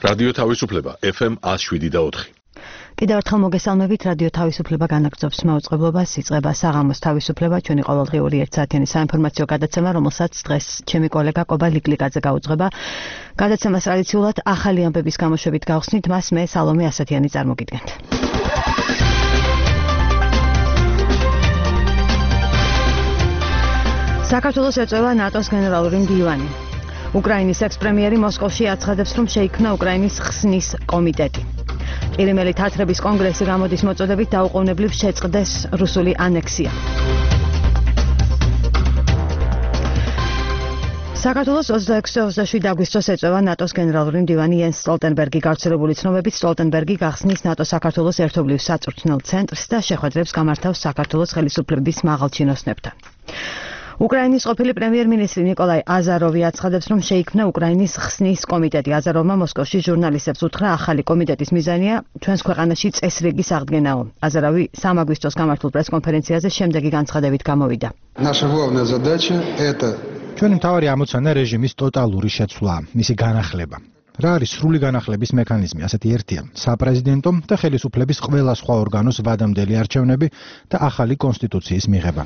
რადიო თავისუფლება FM 107.4. კიდევ ერთხელ მოგესალმებით, რადიო თავისუფლება განაგრძობს მაუწყებლობას, იწყება საღამოს თავისუფლება, ჩვენი ყოველდღიური 1 საათიანი საინფორმაციო გადაცემა, რომელსაც დღეს ჩემი კოლეგა კობა ლიკლიკაძე გაუძღვება. გადაცემას ტრადიციულად ახალი ამბების გამოშვებით გავხსნით, მას მე სალომე ასათიანი წარმოგიდგენთ. საქართველოს ეწევა ნატოს გენერალური მდივანი. უკრაინის ექს-პრემიერი მოსკოვში აცხადებს, რომ შეიქმნა უკრაინის ხსნის კომიტეტი. ყირიმელი თათრების კონგრესი გამოდის მოწოდებით დაუყოვნებლივ შეწყდეს რუსული ანექსია. საქართველოს 26-27 აგვისტოს ეწევა ნატოს გენერალური მდივანი იენს სტოლტენბერგი. გავრცელებული ცნობებით, სტოლტენბერგი გახსნის ნატოს საქართველოს ერთობლივ საწვრთნელ ცენტრს და შეხვედრებს გამართავს საქართველოს ხელისუფლების მაღალჩინოსნებთან. უკრაინის ყოფილი პრემიერ-მინისტრი ნიკოლაი აზაროვი აცხადებს, რომ შეიქმნა უკრაინის ხსნის კომიტეტი. აზაროვმა მოსკოვში ჟურნალისტებს უთხრა, ახალი კომიტეტის მიზანია ჩვენს ქვეყანაში წესრიგის აღდგენაო. აზარავი 3 აგვისტოს გამართულ პრესკონფერენციაზე შემდეგი განცხადებით გამოვიდა. ჩვენი მთავარი ამოცანა რეჟიმის ტოტალური შეცვლა, მისი განახლება. რა არის სრული განახლების მექანიზმი? ასეთი ერთია: საპრეზიდენტო და ხელისუფლების ყველა სხვა ორგანოს ვადამდელი არჩევნები და ახალი კონსტიტუციის მიღება.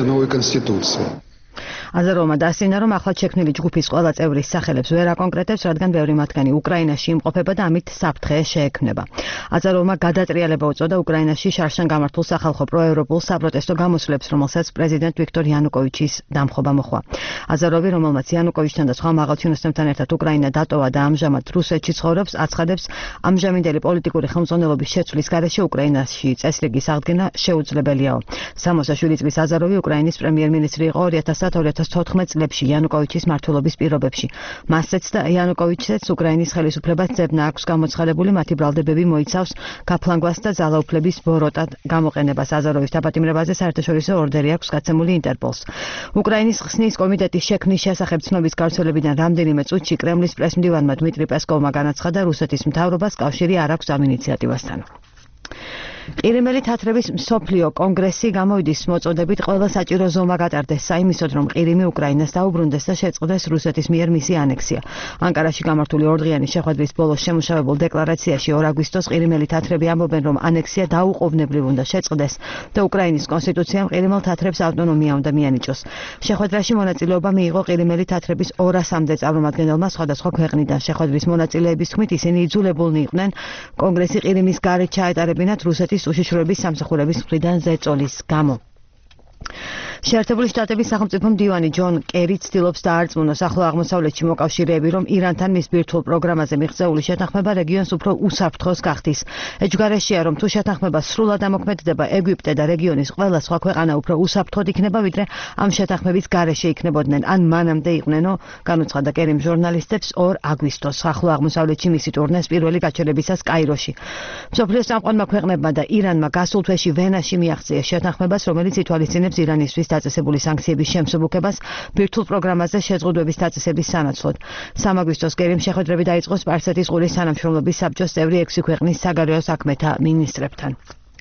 აზაროვმა დაასწინა, რომ ახლად შექმნილი ჯგუფის ყველა წევრის სახელებს ვერ აკონკრეტებს, რადგან ბევრი მათგანი უკრაინაში იმყოფება და ამით საფრთხე შეექმნება. აზაროვმა გადატრიალება უწოდა უკრაინაში შარშან გამართულ სახალხო პროევროპულ საპროტესტო გამოსვლებს, რომელსაც პრეზიდენტ ვიქტორ იანუკოვიჩის დამხობა მოჰყვა. აზაროვი, რომელმაც იანუკოვიჩთან და სხვა მაღალჩინოსნებთან ერთად უკრაინა დატოვა და ამჟამად რუსეთში ცხოვრობს, აცხადებს, ამჟამინდელი პოლიტიკური ხელმძღვანელობის შეცვლის გარეშე უკრაინაში წესრიგის აღდგენა შეუძლებელიაო. 67 წლის აზაროვი უკრაინის პრემიერ-მინისტრი იყო 2014 წლებში იანუკოვიჩის მმართველობის პირობებში. მასეც და იანუკოვიჩიც უკრაინის ხელისუფლებას ძებნა აქვს გამოცხადებული, მათი ბრალდებები მოიცავს გაფლანგვას და ძალაუფლების ბოროტად გამოყენებას. აზაროვის დაპატიმრებაზე საერთაშორისო ორდერი აქვს გაცემული ინტერპოლს. უკრაინის ხსნის კომიტეტის შექმნის შესახებ ცნობის გავრცელებიდან რამდენიმე წუთში კრემლის პრესმდივანმა დმიტრი პესკოვმა განაცხადა, რუსეთის მთავრობას კავშირი არ აქვს ამ ინიციატივასთან. ყირიმელი თათრების მსოფლიო კონგრესი გამოვიდის მოწოდებით ყველა საჭირო ზომა გატარდეს საიმისოდ, რომ ყირიმი უკრაინას დაუბრუნდეს და შეწყდეს რუსეთის მიერ მისი ანექსია. ანკარაში გამართული ორდღიანი შეხვედრის ბოლოს შემუშავებულ დეკლარაციაში 2 აგვისტოს ყირიმელი თათრები ამბობენ, რომ ანექსია დაუყოვნებლივ უნდა შეწყდეს და უკრაინის კონსტიტუციამ ყირიმელ თათრებს ავტონომია უნდა მიანიჭოს. შეხვედრაში მონაწილეობა მიიღო ყირიმელი თათრების 200-მდე წარმომადგენელმა სხვადასხვა ქვეყნიდან. შეხვედრის მონაწილეების თქმით, ისინი იძულებულნი იყვნენ კონგრესი ყირიმის გარეთ ჩაეტარებინათ რუსეთის უშიშროების სამსახურების მხრიდან ზეწოლის გამო. შეერთებული შტატების სახელმწიფო მდივანი ჯონ კერი ცდილობს დაარწმუნოს ახლო აღმოსავლეთში მოკავშირეები, რომ ირანთან მის ბირთვულ პროგრამაზე მიღწეული შეთანხმება რეგიონს უფრო უსაფრთხოს გახდის. ეჯგარეშია, რომ თუ შეთანხმება სრულად ამოქმედდება, ეგვიპტე და რეგიონის ყველა სხვა ქვეყანა უფრო უსაფრთხოდ იქნება, ვიდრე ამ შეთანხმების გარეშე იქნებოდნენ, ან მანამდე იყვნენო, განუცხადა კერიმ ჟურნალისტებს 2 აგვისტოს ახლო აღმოსავლეთში მისი ტურნეს პირველი გაჩერებისას კაიროში. მსოფლიოს წამყვანმა ქვეყნებმა და ირანმა გასულ თვეში ვენაში მიაღწიეს შეთანხმებას, რომელიც ითვალისწინებს ირანისთვის დაწესებული სანქციების შემსუბუქებას ბირთვულ პროგრამაზე შეზღუდვების დაწესების სანაცვლოდ. 3 აგვისტოს კერიმ შეხვედრები დაიწყო სპარსეთის ყურის თანამშრომლობის საბჭოს წევრი 6 ქვეყნის საგარეო საქმეთა მინისტრებთან.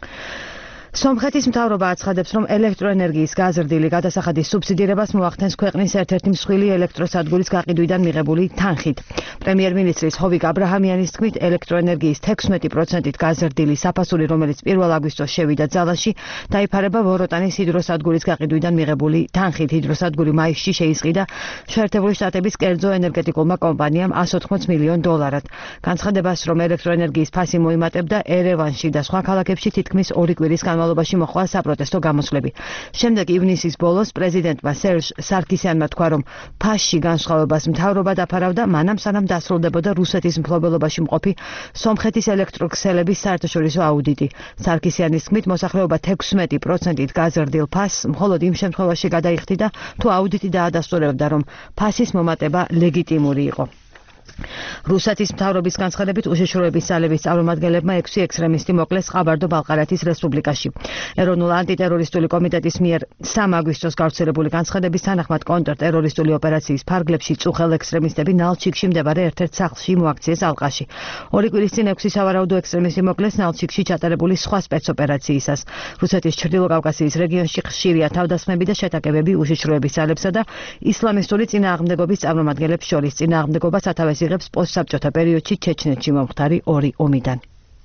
სომხეთის მთავრობა აცხადებს, რომ ელექტროენერგიის გაზრდილი გადასახადის სუბსიდირებას მოახდენს ქვეყნის ერთ-ერთი მსხვილი ელექტროსადგურის გაყიდვიდან მიღებული თანხით. პრემიერ-მინისტრის ჰოვიკ აბრაჰამიანის თქმით, ელექტროენერგიის 16%-ით გაზრდილი საფასური, რომელიც 1 აგვისტოს შევიდა ძალაში, დაიფარება ვოროტანის ჰიდროსადგურის გაყიდვიდან მიღებული თანხით. ჰიდროსადგური მაისში შეისყიდა შეერთებული შტატების კერძო ენერგეტიკულმა კომპანიამ $180 მილიონ. განცხადებას, რომ ელექტროენერგიის ფასი მოიმატებდა ერევანში და სხვა ქალაქებში თითქმის 2 კვირის განმავლობაში მოხდა საპროტესტო გამოსვლები. შემდეგ ივნისის ბოლოს პრეზიდენტმა სერჟ სარკისიანმა თქვა, რომ ფასში განსხვავებას მთავრობა დაფარავდა, მანამ სანამ დასრულდებოდა რუსეთის მფლობელობაში მყოფი სომხეთის ელექტროქსელების საერთაშორისო აუდიტი. სარკისიანის თქმით, მოსახლეობა 16%-ით გაზრდილ ფასს მხოლოდ იმ შემთხვევაში გადაიხდიდა, თუ აუდიტი დაადასტურებდა, რომ ფასის მომატება ლეგიტიმური იყო. რუსეთის მთავრობის განცხადებით უშიშროების ძალების წარმომადგენლებმა 6 ექსტრემისტი მოკლეს ყაბარდო-ბალყარეთის რესპუბლიკაში. ეროვნულ ანტიტერორისტული კომიტეტის მიერ 3 აგვისტოს გავრცელებული განცხადების თანახმად კონტრტერორისტული ოპერაციის ფარგლებში წუხელ ექსტრემისტები ნალჩიკში მდებარე ერთ-ერთ სახლში მოაქციეს ალყაში. 2 კვირის წინ 6 სავარაუდო ექსტრემისტი მოკლეს ნალჩიკში ჩატარებული სხვა სპეცოპერაციისას. რუსეთის ჩრდილო-კავკასიის რეგიონში ხშირია თავდასხმები და შეტაკებები უშიშროების ძალებსა და ისლამისტური წინააღმდეგობის წარმომადგენლებს შორის. წინააღმდეგობა სათავეს იღებს პოსტსაბჭოთა პერიოდში ჩეჩნეთში მომხდარი ორი ომიდან.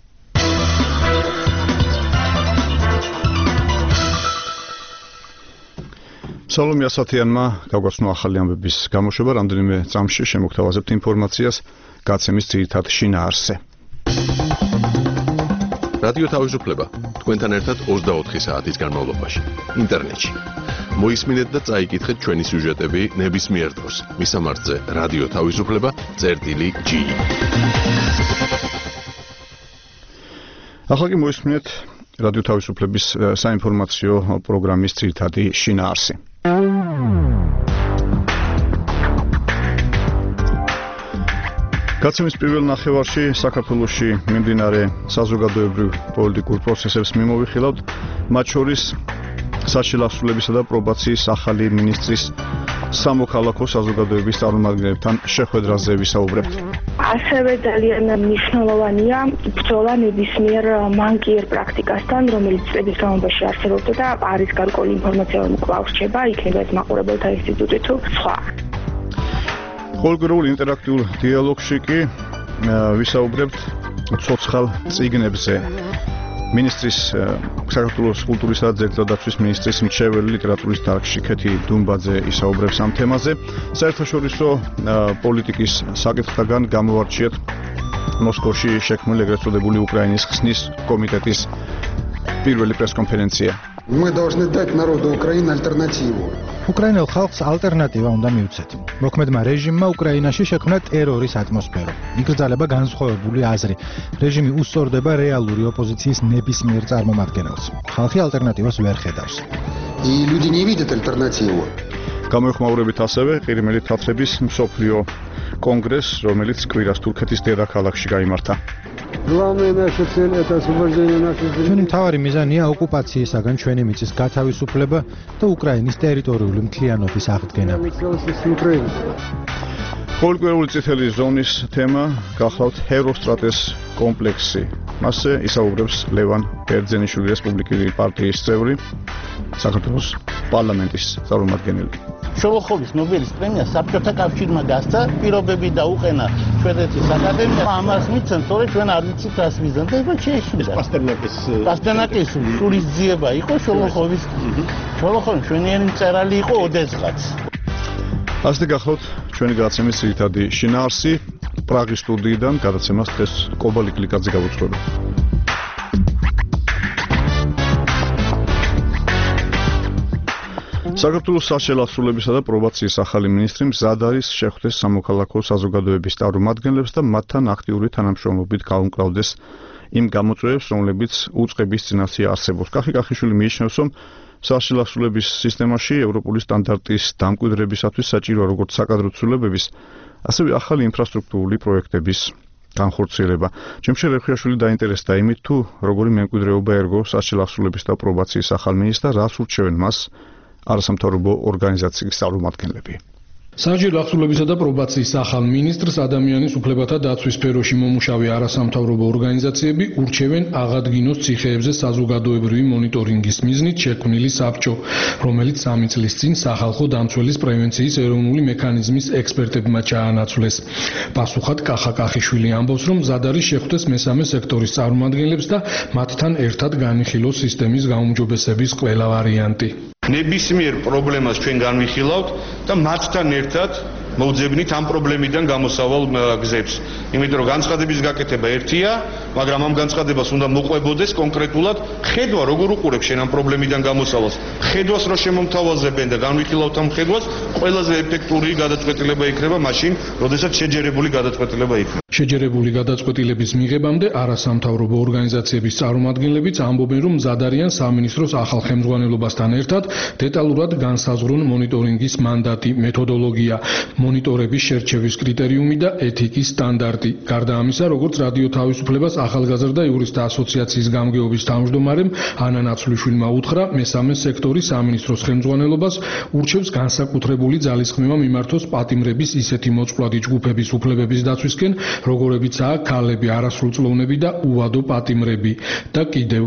სალომე ასათიანმა გავგაცნო ახალი ამბების გამოშვება, რამდენიმე წამში შემოგთავაზებთ ინფორმაციას გაცემის ძირითად შინაარსზე. რადიო თავისუფლება თქვენთან ერთად 24 საათის განმავლობაში ინტერნეტში. მოისმინეთ და წაიკითხეთ ჩვენი სიუჟეტები ნებისმიერ დროს. მისამართზე რადიო თავისუფლება.gi. ახლა კი მოისმინეთ რადიო თავისუფლების საინფორმაციო პროგრამის ძირითადი შინაარსი. გაცემის პირველ ნახევარში საქართველოში მიმდინარე საზოგადოებრივ პოლიტიკურ პროცესებს მიმოვიხილავთ, მათ შორის საშილახსვლებისა და პრობაციის ახალი მინისტრის სამოქალაქო საზოგადოების წარმომადგენლებთან შეხვედრაზე ვისაუბრებთ. ასევე ძალიან მნიშვნელოვანია ბრძოლა ნებისმიერ მანკიერ პრაქტიკასთან, რომელიც წლების განმავლობაში არსებობდა და არის გარკვეული ინფორმაცია კვლავ რჩება, იქნება ეს მაყურებელთა ინსტიტუტი თუ სხვა. ყოველგვარულ ინტერაქტიულ დიალოგში კი ვისაუბრებთ ცოცხალ წიგნებზე. მინისტრის საქართველოს კულტურისა და ძეგლთა დაცვის მინისტრის მრჩეველი ლიტერატურის დარგში ქეთი დუმბაძე ისაუბრებს ამ თემაზე. საერთაშორისო პოლიტიკის საკითხთაგან გამოვარჩიეთ მოსკოვში შექმნილი ეგრეთ წოდებული უკრაინის ხსნის კომიტეტის პირველი პრესკონფერენცია. Мы должны дать народу Украины альтернативу. უკრაინელ ხალხს ალტერნატივა უნდა მივცეთ. მოქმედმა რეჟიმმა უკრაინაში შექმნა ტერორის ატმოსფერო. იგრძალება განსხვავებული აზრი. რეჟიმი უსწორდება რეალური ოპოზიციის ნებისმიერ წარმომადგენელს. ხალხი ალტერნატივას ვერ ხედავს. И люди не видят альтернативу. გამოიხმაურებით ასევე ყირიმელი თათრების მსოფლიო კონგრესს, რომელიც კვირას თურქეთის დედაქალაქში გაიმართა. Главная наша цель это освобождение нашей земли. ჩვენი მთავარი მიზანია ოკუპაციისაგან ჩვენი მიწის გათავისუფლება და უკრაინის ტერიტორიული მთლიანობის აღდგენა. ყოველკვირეული წითელი ზონის თემა გახლავთ ჰეროსტრატეს კომპლექსი. მასზე ისაუბრებს ლევან ბერძენიშვილი, რესპუბლიკური პარტიის წევრი, საქართველოს პარლამენტის წარმომადგენელი. შოლოხოვის ნობელის პრემია საბჭოთა კავშირმა გასცა, პირობები დაუყენა შვედეთის აკადემიამ. ამას მიცემ, სწორედ ჩვენ არ ვიცით რას მიზანს და ეგ შეეშინდა. პასტერნაკის სულისძიება იყო შოლოხოვის. შოლოხოვი მშვენიერი მწერალი იყო ოდესღაც. ასე გახლავთ ჩვენი გადაცემის ძირითადი შინაარსი. პრაღის სტუდიიდან გადაცემას დღეს კობალი კლიკაძე გავუძღვება. საქართველოს საშილახსვლებისა და პრობაციის ახალი მინისტრი მზად არის შეხვდეს სამოქალაქო საზოგადოების წარმომადგენლებს და მათთან აქტიური თანამშრომლობით გაუმკლავდეს იმ გამოწვევებს, რომლებიც უწყების წინაშე არსებობს. კახი-კახიშვილი მიიჩნევს, რომ საშილახსვლების სისტემაში ევროპული სტანდარტის დამკვიდრებისათვის საჭიროა როგორც საკადრო ცვლილებების, ასევე ახალი ინფრასტრუქტურული პროექტების განხორციელება. ჩემში რეხიაშვილი დაინტერესდა იმით, თუ როგორი მემკვიდრეობა ერგო საშილახსვლების და პრობაციის ახალ მინისტრს და რას ურჩევენ მას არასამთავრობო ორგანიზაციის წარმომადგენლები. საშილახსვლებისა და პრობაციის ახალ მინისტრს ადამიანის უფლებათა დაცვის სფეროში მომუშავე არასამთავრობო ორგანიზაციები ურჩევენ აღადგინოს ციხეებზე საზოგადოებრივი მონიტორინგის მიზნით შექმნილი საბჭო, რომელიც 3 წლის წინ სახალხო დამცველის პრევენციის ეროვნული მექანიზმის ექსპერტებმა ჩაანაცვლეს. პასუხად კახა-კახიშვილი ამბობს, რომ მზად არის შეხვდეს მესამე სექტორის წარმომადგენლებს და მათთან ერთად განიხილოს სისტემის გაუმჯობესების ყველა ვარიანტი. ნებისმიერ პრობლემას ჩვენ განვიხილავთ და მათთან ერთად მოვძებნით ამ პრობლემიდან გამოსავალ გზებს. იმიტომ რომ განცხადების გაკეთება ერთია, მაგრამ ამ განცხადებას უნდა მოყვებოდეს კონკრეტულად ხედვა, როგორ უყურებს შენ ამ პრობლემიდან გამოსავალს. ხედვას რო შემომთავაზებენ და განვიხილავთ ამ ხედვას, ყველაზე ეფექტური გადაწყვეტილება იქნება მაშინ, როდესაც შეჯერებული გადაწყვეტილება იქნება. შეჯერებული გადაწყვეტილების მიღებამდე არასამთავრობო ორგანიზაციების წარმომადგენლებიც ამბობენ, რომ მზად არიან სამინისტროს ახალ ხელმძღვანელობასთან ერთად დეტალურად განსაზღვრონ მონიტორინგის მანდატი, მეთოდოლოგია, მონიტორების შერჩევის კრიტერიუმი და ეთიკის სტანდარტი. გარდა ამისა, როგორც რადიო თავისუფლებას ახალგაზრდა იურისტთა ასოციაციის გამგეობის თავმჯდომარემ ანა ნაცვლიშვილმა უთხრა, მესამე სექტორი სამინისტროს ხელმძღვანელობას ურჩევს განსაკუთრებული ძალისხმევა მიმართოს პატიმრების ისეთი მოწყვლადი ჯგუფების უფლებების დაცვისკენ, როგორებიცაა ქალები, არასრულწლოვნები და უვადო პატიმრები და კიდევ.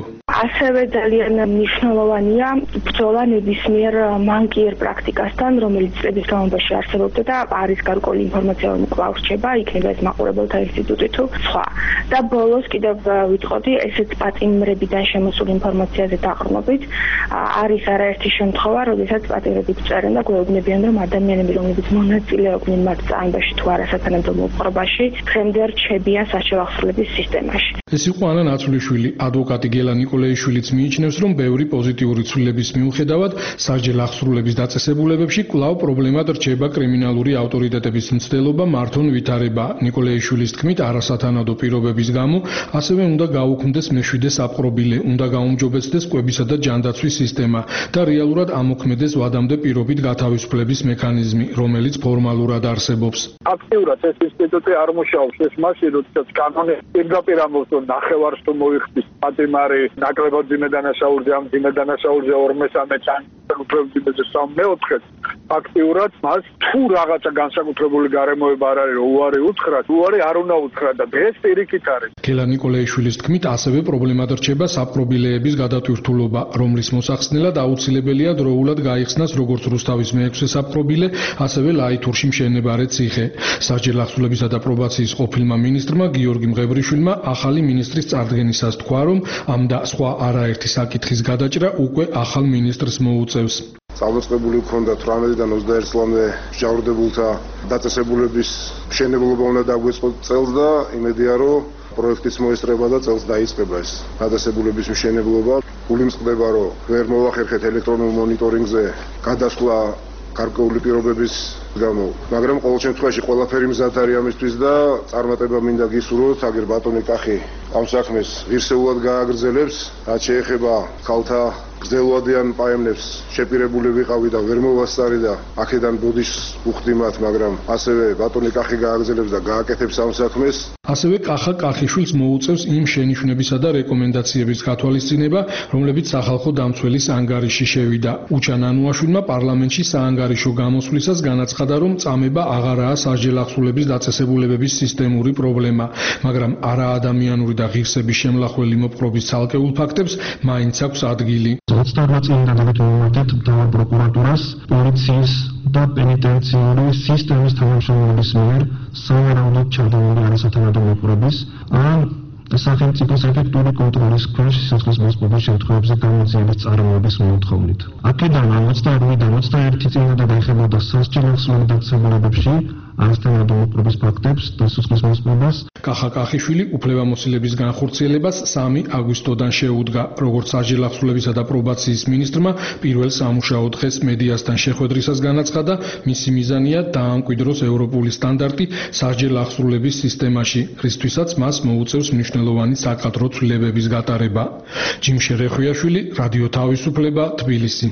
ასევე ძალიან მნიშვნელოვანია ბრძოლა ნებისმიერ მანკიერ პრაქტიკასთან, რომელიც წლების განმავლობაში არსებობდა და არის გარკვეული ინფორმაცია, რომ კვლავ რჩება, იქნება ეს მაყურებელთა ინსტიტუტი თუ სხვა. და ბოლოს კიდევ ვიტყოდი, ესეც პატიმრებიდან შემოსული ინფორმაციაზე დაყრდნობით, არის არაერთი შემთხვევა, როდესაც პატიმრები წერენ და გვეუბნებიან, რომ ადამიანები, რომლებიც მონაწილეობდნენ მათ წამებაში თუ არა სათანადო მოპყრობაში, დღემდე რჩებიან სასჯელ აღსრულების სისტემაში. ეს იყო ანა ნაცვლიშვილი. ადვოკატი გელა ნიკოლეიშვილიც მიიჩნევს, რომ ბევრი პოზიტიური ცვლილების მიუხედავად სასჯელ აღსრულების დაწესებულებებში კვლავ პრობლემად რჩება კრიმინალური ავტორიტეტების მცდელობა მართონ ვითარება. ნიკოლეიშვილის თქმით, არასათანადო პირობების გამო ასევე უნდა გაუქმდეს მეშვიდე საპყრობილე, უნდა გაუმჯობესდეს კვებისა და ჯანდაცვის სისტემა და რეალურად ამოქმედეს ვადამდე პირობით გათავისუფლების მექანიზმი, რომელიც ფორმალურად არსებობს. აქტიურად ეს ინსტიტუტი არ მუშაობს ეს მაშინ, როდესაც კანონი პირდაპირ ამბობს, რომ ნახევარს თუ მოიხდის პატიმარი ნაკლებად ძიმე დანაშაულზე, ამ ძიმე დანაშაულზე 2/3 ან უფლებაზე 3/4 აქტიურად მას თუ რაღაცა განსაკუთრებული გარემოება არ არის, რომ უარი უთხრა, უარი არ უნდა უთხრა და ეს პირიქით არის. გელა ნიკოლეიშვილის თქმით, ასევე პრობლემად რჩება საპყრობილეების გადატვირთულობა, რომლის მოსახსნელად აუცილებელია დროულად გაიხსნას როგორც რუსთავის მე-6 საპყრობილე, ასევე ლაითურში მშენებარე ციხე. სასჯელ აღსრულებისა და პრობაციის ყოფილმა მინისტრმა გიორგი მღევრიშვილმა ახალი მინისტრის წარდგენისას თქვა, რომ ამ და სხვა არაერთი საკითხის გადაჭრა უკვე ახალ მინისტრს მოუწევს. Წამოწყებული ჰქონდა 18-დან 21 წლამდე მსჯავრდებულთა დაწესებულების მშენებლობა უნდა დაგვეწყოთ წელს და იმედია, რომ პროექტიც მოესწრება და წელს დაიწყება ეს დაწესებულების მშენებლობა. გულიმწყდება, რომ ვერ მოვახერხეთ ელექტრონულ მონიტორინგზე გადასვლა გარკვეული პირობების გამო, მაგრამ ყოველ შემთხვევაში ყველაფერი მზად არის ამისთვის და წარმატება მინდა გისურვოთ, აგერ ბატონი კახი ამ საქმეს ღირსეულად გააგრძელებს, რაც შეეხება ქალთა გრძელვადიან პაემნებს შეპირებული ვიყავი და ვერ მოვასწარი და აქედან ბოდიშს უხდი მათ, მაგრამ ასევე ბატონი კახი გააგრძელებს და გააკეთებს ამ საქმეს. ასევე კახა კახიშვილს მოუწევს იმ შენიშვნებისა და რეკომენდაციების გათვალისწინება, რომლებიც სახალხო დამცველის ანგარიში შევიდა. უჩან ანუაშვილმა პარლამენტში საანგარიშო გამოსვლისას განაცხადა, რომ წამება აღარაა სასჯელ აღსრულების დაწესებულებების სისტემური პრობლემა, მაგრამ არაადამიანური და ღირსების შემლახველი მოპყრობის ცალკეულ ფაქტებს მაინც აქვს ადგილი. 28 წლიდან დავეთმობთ მთავარ პროკურატურას, პოლიციის და პენიტენციური სისტემის თანამშრომლობის მიერ სავარაუდოდ ჩადენილი არასათანადო მოპყრობის ან სახელმწიფოს ეფექტური კონტროლის ქვეშ სიცოცხლის მოსპობის შემთხვევებზე გამოძიების წარმოების მოთხოვნით. აქედან 28-დან 21 წლამდე დაიხებოდა სასჯელ აღსრულების დაწესებულებებში არასათანადო მოპყრობის ფაქტებს და სიცოცხლის მოსპობას. კახა კახიშვილი უფლებამოსილების განხორციელებას 3 აგვისტოდან შეუდგა, როგორც სასჯელ აღსრულებისა და პრობაციის მინისტრმა პირველ სამუშაო დღეს მედიასთან შეხვედრისას განაცხადა, მისი მიზანია დაამკვიდროს ევროპული სტანდარტი სასჯელ აღსრულების სისტემაში, რისთვისაც მას მოუწევს მნიშვნელოვანი საკადრო ცვლილებების გატარება. ჯიმშე რეხვიაშვილი, რადიო თავისუფლება, თბილისი.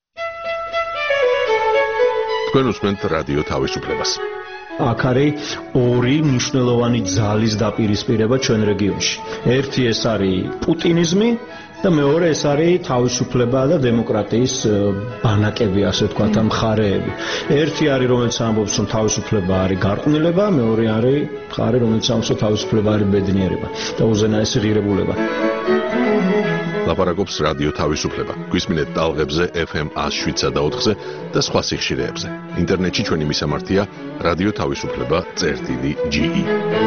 თქვენ უსმენთ რადიო თავისუფლებას. აქ არის ორი მნიშვნელოვანი ძალის დაპირისპირება ჩვენ რეგიონში. ერთი ეს არის პუტინიზმი და მეორე ეს არის თავისუფლება და დემოკრატიის ბანაკები, ასე ვთქვათ, მხარეები. ერთი არის, რომელიც ამბობს, რომ თავისუფლება არის გარყვნილება, მეორე არის მხარე, რომელიც ამბობს, რომ თავისუფლება არის ბედნიერება და უზენაესი ღირებულება. ლაპარაკობს რადიო თავისუფლება. გვისმინეთ ტალღებზე FM 107.4-ზე და სხვა სიხშირეებზე. ინტერნეტში ჩვენი მისამართია რადიო თავისუფლება.ge.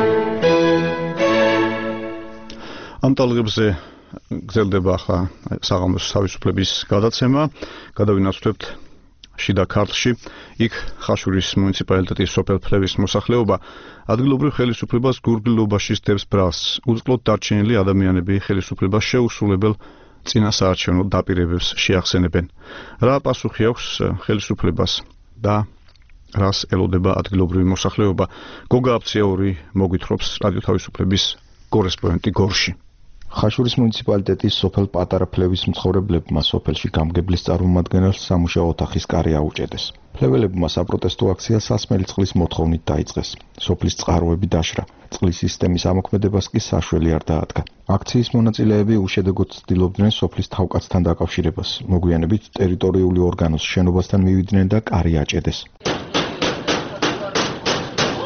ამ ტალღებზე გრძელდება ახლა საღამოს თავისუფლების გადაცემა. გადავინაცვლებთ შიდა ქართლში, იქ ხაშურის მუნიციპალიტეტის სოფელ ფლევის მოსახლეობა ადგილობრივ ხელისუფლებას გურგლობაში სდევს ბრალს. უწყლოდ დარჩენილი ადამიანები ხელისუფლებას შეუსრულებელ წინასაარჩევნო დაპირებებს შეახსენებენ. რა პასუხი აქვს ხელისუფლებას და რას ელოდება ადგილობრივი მოსახლეობა? გოგა აფციაური მოგვითხრობს რადიო თავისუფლების კორესპონდენტი გორში. ხაშურის მუნიციპალიტეტის სოფელ პატარა ფლევის მცხოვრებლებმა სოფელში გამგებლის წარმომადგენელს სამუშაო ოთახის კარი აუჭედეს. ფლეველებმა საპროტესტო აქცია სასმელი წყლის მოთხოვნით დაიწყეს. სოფლის წყაროები დაშრა, წყლის სისტემის ამოქმედებას კი საშველი არ დაადგა. აქციის მონაწილეები უშედეგოდ ცდილობდნენ სოფლის თავკაცთან დაკავშირებას. მოგვიანებით ტერიტორიული ორგანოს შენობასთან მივიდნენ და კარი აჭედეს.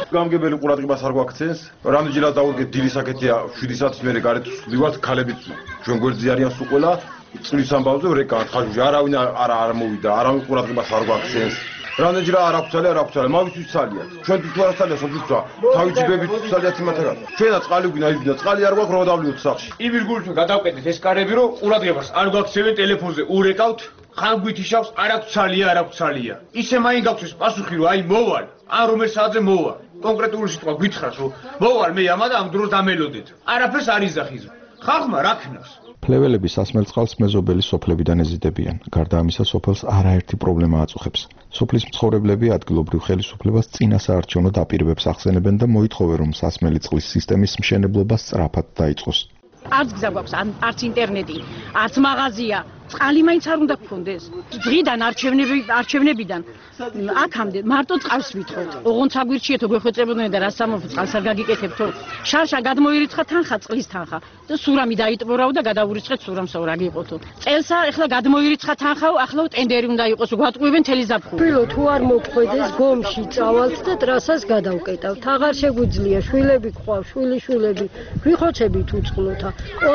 გამგებელი ყურადღებას არ გვაქცევს. რამდენჯერაც დავუდგეთ დილის საკეთია 7 საათის მერე გარეთ ვსვდივართ, ქალებით ჩვენ გვერდზე არიან სულ ყველა. წლის ამბავზე რეკა ხაჟუჟი არავინ არ მოვიდა, არავინ ყურადღებას არ გვაქცევს. რამდენჯერ არ აქვს ცალი, მავისთვის ცალიათ. ჩვენთვის თუ არ ცალია, სოფლისთვა, თავიჯიბებით ცალიათ იმათაგან. ჩვენაც წყალი გვინდა, იბინა წყალი არ გვაქვს, რომ დავლიოთ სახში. იბირგულით გადავკეთეთ ეს კარები, რომ ყურადღებას არ გვაქცევენ ტელეფონზე, ურეკავთ, ხან გვითიშავს, არ აქვს ცალია. ისე მაინ გაქვს პასუხი, რომ აი მოვალ, ან რომელ საათზე მოვალ. კონკრეტული სიტყვა გითხრას, რომ მოვალ მე ამა და ამ დროს დამელოდეთ. არაფერს არ იზახის. ხალხმა რა ქნას? ფლეველები სასმელწყალს მეზობელი სოფლებიდან ეზიდებიან. გარდა ამისა, სოფელს არაერთი პრობლემა აწუხებს. სოფლის მცხოვრებლები ადგილობრივ ხელისუფლებას წინასაარჩევნო დაპირებებს ახსენებენ და მოითხოვენ, რომ სასმელი წყლის სისტემის მშენებლობა სწრაფად დაიწყოს. არც გზა გვაქვს, არც ინტერნეტი, არც მაღაზია. წყალი მაინც არ უნდა გქონდეს. დღიდან არჩევნებიდან აქამდე მარტო წყალს ვითხოვთ. ოღონდ საგვირჩიეთო გვეხვეწებოდნენ და რა სამოფ წყალს არ გაგიკეთებთო. შარშან გადმოირიცხა თანხა, წყლის თანხა. და სურამი დაიტბორავ და გადავურიცხეთ სურამსო რა გიყოთო. წელსა ეხლა გადმოირიცხა თანხა, ახლა ტენდერი უნდა იყოს, გვატყუებენ თელი ზაფხული. ფილო თუ არ მოგხვედეს გომში წავალთ და ტრასას გადავკეტავთ. აღარ შეგვიძლია, შვილები გყავ, შვილიშვილები, ვიხოცებით უწყლოთა.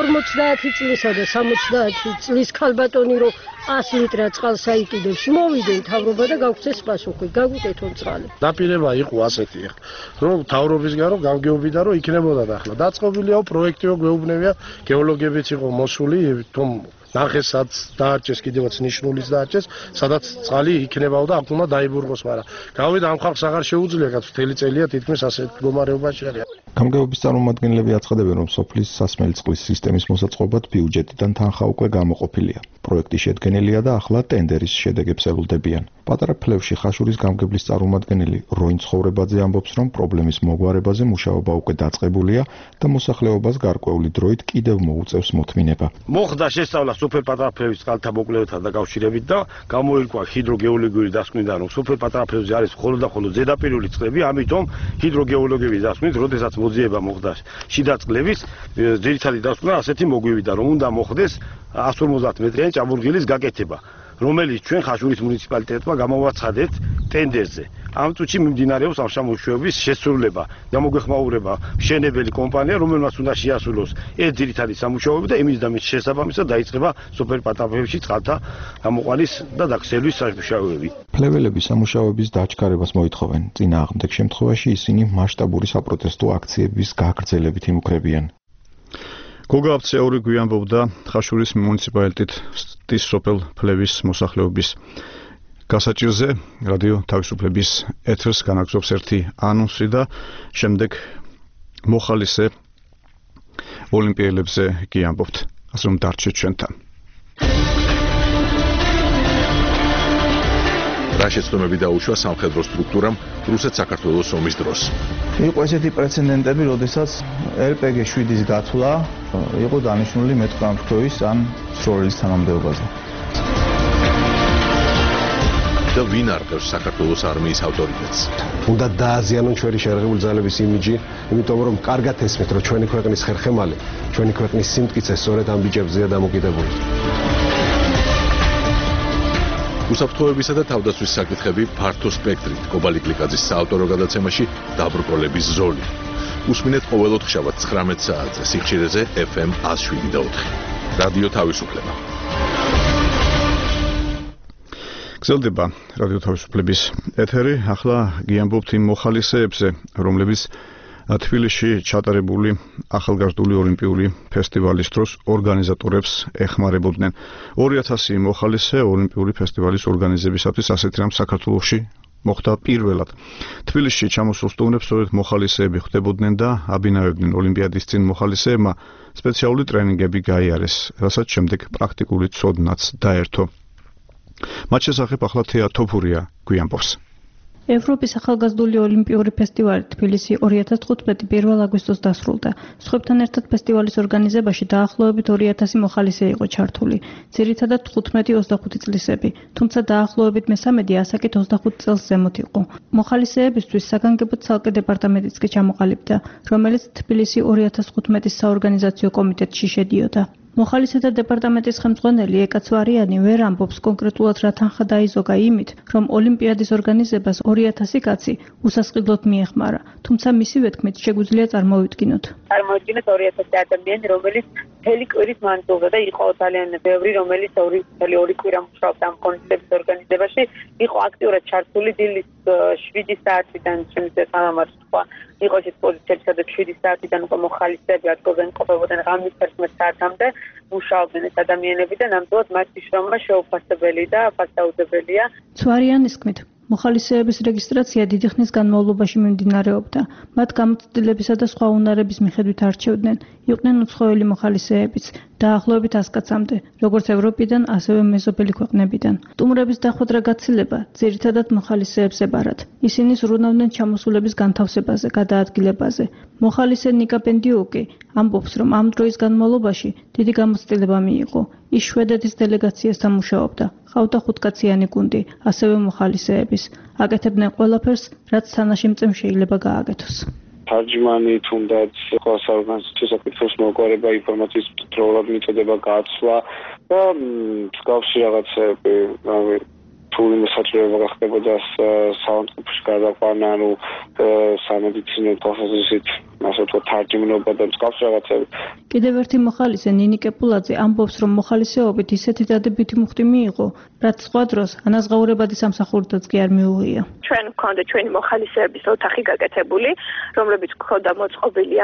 50 წლისა და 60 წლის ქალბატონი რო 100 ლიტრა წყალს აიკიდებს, მოვიდნენ თავრობა და გავქცეს პასუხი, გაგვიკეთონ წყალი. დაპირება იყო ასეთი ახლა, რომ თავრობისგან რომ გამგეობიდა რომ იქნებოდა და ახლა დაწყობილიაო პროექტიო გვეუბნებია, გეოლოგებიც იყო მოსული, თუმ ნახესაც დაარჩეს, კიდევაც ნიშნულის დაარჩეს, სადაც წყალი იქნებაო და აქ უნდა დაიბურღოს, მაგრამ გავიდა ამ ხალხს აღარ შეუძლია, რაც მთელი წელია თითქმის ასეთ მდგომარეობაში არის. გამგეობის წარმომადგენლები აცხადებენ, რომ სოფლის სასმელი წყლის სისტემის მოსაწყობად ბიუჯეტიდან თანხა უკვე გამოყოფილია. პროექტი შედგენილია და ახლა ტენდერის შედეგებს ელოდებიან. პატარა ფლევში ხაშურის გამგებლის წარმომადგენელი როინ ცხოვრებაძე ამბობს, რომ პრობლემის მოგვარებაზე მუშაობა უკვე დაწყებულია და მოსახლეობას გარკვეული დროით კიდევ მოუწევს მოთმინება. მოხდა შესწავლა სოფელ პატარა ფლევის წყალთა მოკვლევებთან დაკავშირებით და გამოირკვა ჰიდროგეოლოგიური დასკვნიდან, რომ სოფელ პატარა ფლევზე არის მხოლოდ და მხოლოდ ზედაპირული წყლები, ამიტომ ჰიდროგეოლოგების დასკვნით, როდესაც მოძიება მოხდა შიდა წყლების, ძირითადი დასკვნა ასეთი მოგვივიდა, რომ უნდა მოხდეს 150 მეტრიანი ჭაბურღილის გაკეთება, რომელიც ჩვენ ხაშურის მუნიციპალიტეტმა გამოვაცხადეთ ტენდერზე. ამ წუთში მიმდინარეობს ამ სამუშაოების შესრულება. გამოგვეხმაურება მშენებელი კომპანია, რომელმაც უნდა შეასრულოს ეს ძირითადი სამუშაოები და იმის და მის შესაბამისად დაიწყება სოფელ პატარა-ფლევში წყალთა გამოყვანის და დაქცევის სამუშაოები. ფლეველები სამუშაოების დაჩქარებას მოითხოვენ. წინააღმდეგ შემთხვევაში ისინი მასშტაბური საპროტესტო აქციების გაგრძელებით იმუქრებიან. გოგა აფცეური გვიანბობდა ხაშურის მუნიციპალიტეტის სოფელ ფლევის მოსახლეობის გასაჭირზე. რადიო თავისუფლების ეთერს განაგზობს ერთი ანონსი და შემდეგ მოხალისე ოლიმპიელებზე გიამბობთ. ასე რომ დარჩეთ ჩვენთან. რა შეცდომები დაუშვა სამხედრო სტრუქტურამ რუსეთ-საქართველოს ომის დროს. იყო ესეთი პრეცედენტები, როდესაც RPG 7-ის გათვლა იყო დანიშნული მეტყამშქროვის ან სროლის თანამდებობაზე. და ვინ არყევს საქართველოს არმიის ავტორიტეტს? უნდა დააზიანონ ჩვენი შერეული ძალების იმიჯი, იმიტომ რომ კარგად ესმით, რომ ჩვენი ქვეყნის ხერხემალი, ჩვენი ქვეყნის სიმტკიცე სწორედ ამ ბიჭებზეა დამოკიდებული. უსაფრთხოებისა და თავდაცვის საკითხები ფართო სპექტრით. კობალი კლიკაძის საავტორო გადაცემაში დაბრკოლების ზოლი. უსმინეთ ყოველ ოთხშაბათს 19 საათზე სიხშირეზე FM 107.4. რადიო თავისუფლება. გრძელდება რადიო თავისუფლების ეთერი. ახლა გიამბობთ იმ მოხალისეებზე, რომლებიც თბილისში ჩატარებული ახალგაზრდული ოლიმპიური ფესტივალის დროს ორგანიზატორებს ეხმარებოდნენ. 2000 მოხალისე ოლიმპიური ფესტივალის ორგანიზებისათვის ასეთ რამ საქართველოში მოხდა პირველად. თბილისში ჩამოსულ სტუმრებს სწორედ მოხალისეები ხვდებოდნენ და აბინავებდნენ. ოლიმპიადის წინ მოხალისეებმა სპეციალური ტრენინგები გაიარეს, რასაც შემდეგ პრაქტიკული ცოდნაც დაერთო. მათ შესახებ ახლა თეა თოფურია გვიამბობს. ევროპის ახალგაზრდული ოლიმპიური ფესტივალი თბილისი 2015 1 აგვისტოს დასრულდა. სხვებთან ერთად ფესტივალის ორგანიზებაში დაახლოებით 2000 მოხალისე იყო ჩართული. ძირითადად 15-25 წლისები, თუმცა დაახლოებით მესამედი ასაკით 25 წელს ზემოთ იყო. მოხალისეებისთვის საგანგებო ცალკე დეპარტამენტიც კი ჩამოყალიბდა, რომელიც თბილისი 2015-ის საორგანიზაციო კომიტეტში შედიოდა. მოხალისეთა დეპარტამენტის ხელმძღვანელი ეკა ცვარიანი ვერ ამბობს კონკრეტულად რა თანხა დაიზოგა იმით, რომ ოლიმპიადის ორგანიზებას 2000 კაცი უსასყიდლოდ მიეხმარა, თუმცა მისივე თქმით შეგვიძლია წარმოვიდგინოთ. წარმოვიდგინოთ 2000 ადამიანი, რომელიც მთელი კვირის მანძილზე და იყო ძალიან ბევრი, რომელიც ორი კვირა მუშაობდა ამ კონცერტების ორგანიზებაში, იყო აქტიურად ჩართული დილის 7 საათიდან შემიძლია თანამარხ სხვა იყო ეს პოზიციები, სადაც 7 საათიდან უკვე მოხალისეები ადგილზე იმყოფებოდნენ ღამის 11 საათამდე მუშაობდნენ ეს ადამიანები და ნამდვილად მათი შრომა შეუფასებელი და ფასდაუდებელია. ცვარიანის თქმით, მოხალისეების რეგისტრაცია დიდი ხნის განმავლობაში მიმდინარეობდა. მათ გამოცდილებისა და სხვა უნარების მიხედვით არჩევდნენ. იყვნენ უცხოელი მოხალისეებიც, დაახლოებით 100 კაცამდე, როგორც ევროპიდან, ასევე მეზობელი ქვეყნებიდან. სტუმრების დახვედრა გაცილება ძირითადად მოხალისეებს ებარათ. ისინი ზრუნავდნენ ჩამოსულების განთავსებაზე, გადაადგილებაზე. მოხალისე ნიკა პენდიუკი ამბობს, რომ ამ დროის განმავლობაში დიდი გამოცდილება მიიღო. ის შვედეთის დელეგაციასთან მუშაობდა. ყავდა 5-კაციანი გუნდი, ასევე მოხალისეების. აკეთებდნენ ყველაფერს, რაც თანაშემწემ შეიძლება გააკეთოს. თარჯმანი თუნდაც სხვა საორგანიზაციო საკითხებს მოგვარება, ინფორმაციის მდროულად მიწოდება გაცვლა და მსგავსი რაღაცები, თუ მოსაჭრელობა გახდებოდა საავადმყოფოში გადაყვანა, სამედიცინო თვალსაზრისით ასე ვთქვათ, თარჯიმნობა და მსგავსი რაღაცები. კიდევ ერთი მოხალისე ნინი კეპულაძე ამბობს, რომ მოხალისეობით ისეთი დადებითი მუხტი მიიღო, რაც სხვა დროს ანაზღაურებადი სამსახურითაც კი არ მიუღია. ჩვენ გვქონდა ჩვენი მოხალისეების ოთახი გაკეთებული, რომლებიც გვქონდა მოწყობილი,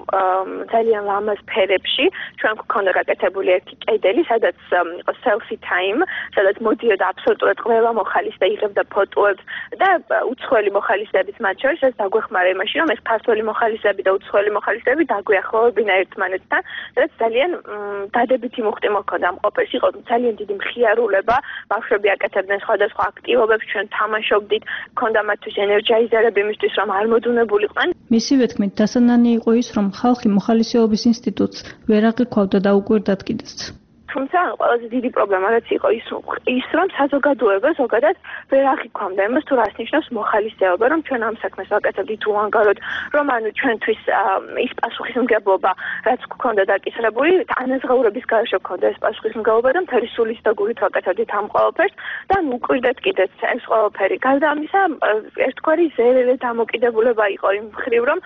ძალიან ლამაზ ფერებში. ჩვენ გვქონდა გაკეთებული ერთი კედელი, სადაც იყო selfie time, სადაც მოდიოდა აბსოლუტურად ყველა მოხალისე იღებდა ფოტოებს და უცხოელი მოხალისეების მათ შორის ეს დაგვეხმარა იმაში, რომ ეს ქართველი მოხალისეები და უცხოელი მოხალისეები დაგვიახლოვებინა ერთმანეთთან, რაც ძალიან დადებითი მუხტი მოქონდა ამ ყოფილს. იყო ძალიან დიდი მხიარულება, ბავშვები აკეთებდნენ სხვადასხვა აქტივობებს, ჩვენ თამაშობდით, ქონდა მათთვის ენერგიზერები იმისთვის, რომ არ მოდუნებულიყვნენ. მისივე თქმით, დასანანი იყო ის, რომ ხალხი მოხალისეობის ინსტიტუტს ვერ აღიქვავდა და უკვირდათ კიდეც. თუმცა ყველაზე დიდი პრობლემა რაც იყო ის რომ საზოგადოება ზოგადად ვერ აღიქვამდა იმას, თუ რას ნიშნავს მოხალისეობა, რომ ჩვენ ამ საქმეს ვაკეთებდით უანგაროდ, რომ ჩვენთვის ის პასუხისმგებლობა, რაც გვქონდა დაკისრებული, ანაზღაურების გარეშე გვქონდა ეს პასუხისმგებლობა და მთელი სულის და გულით ვაკეთებდით ამ ყველაფერს და უკვირდეთ კიდეც ეს ყველაფერი. გარდა ამისა, ერთგვარი ზერელე დამოკიდებულება იყო იმ მხრივ, რომ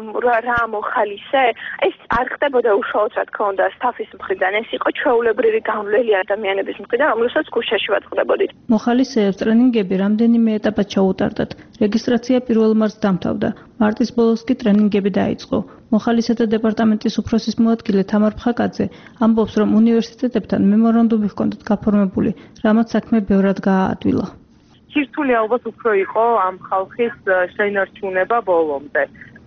რა მოხალისე, ეს არ ხდებოდა უშუალოდ, რა თქმა უნდა, სტაფის მხრიდან, ეს იყო ჩვეულებრივი განვლელი ადამიანების მხრიდან, რომელსაც ქუჩაში ვაწყდებოდით. მოხალისეებს ტრენინგები რამდენიმე ეტაპად ჩაუტარდათ. რეგისტრაცია 1 მარტს დამთავრდა. მარტის ბოლოს კი ტრენინგები დაიწყო. მოხალისეთა დეპარტამენტის უფროსის მოადგილე თამარ ფხაკაძე ამბობს, რომ უნივერსიტეტებთან მემორანდუმი ჰქონდათ გაფორმებული, რამაც საქმე ბევრად გააადვილა. ქირთული ალბათ უფრო იყო ამ ხალხის შენარჩუნება ბოლომდე.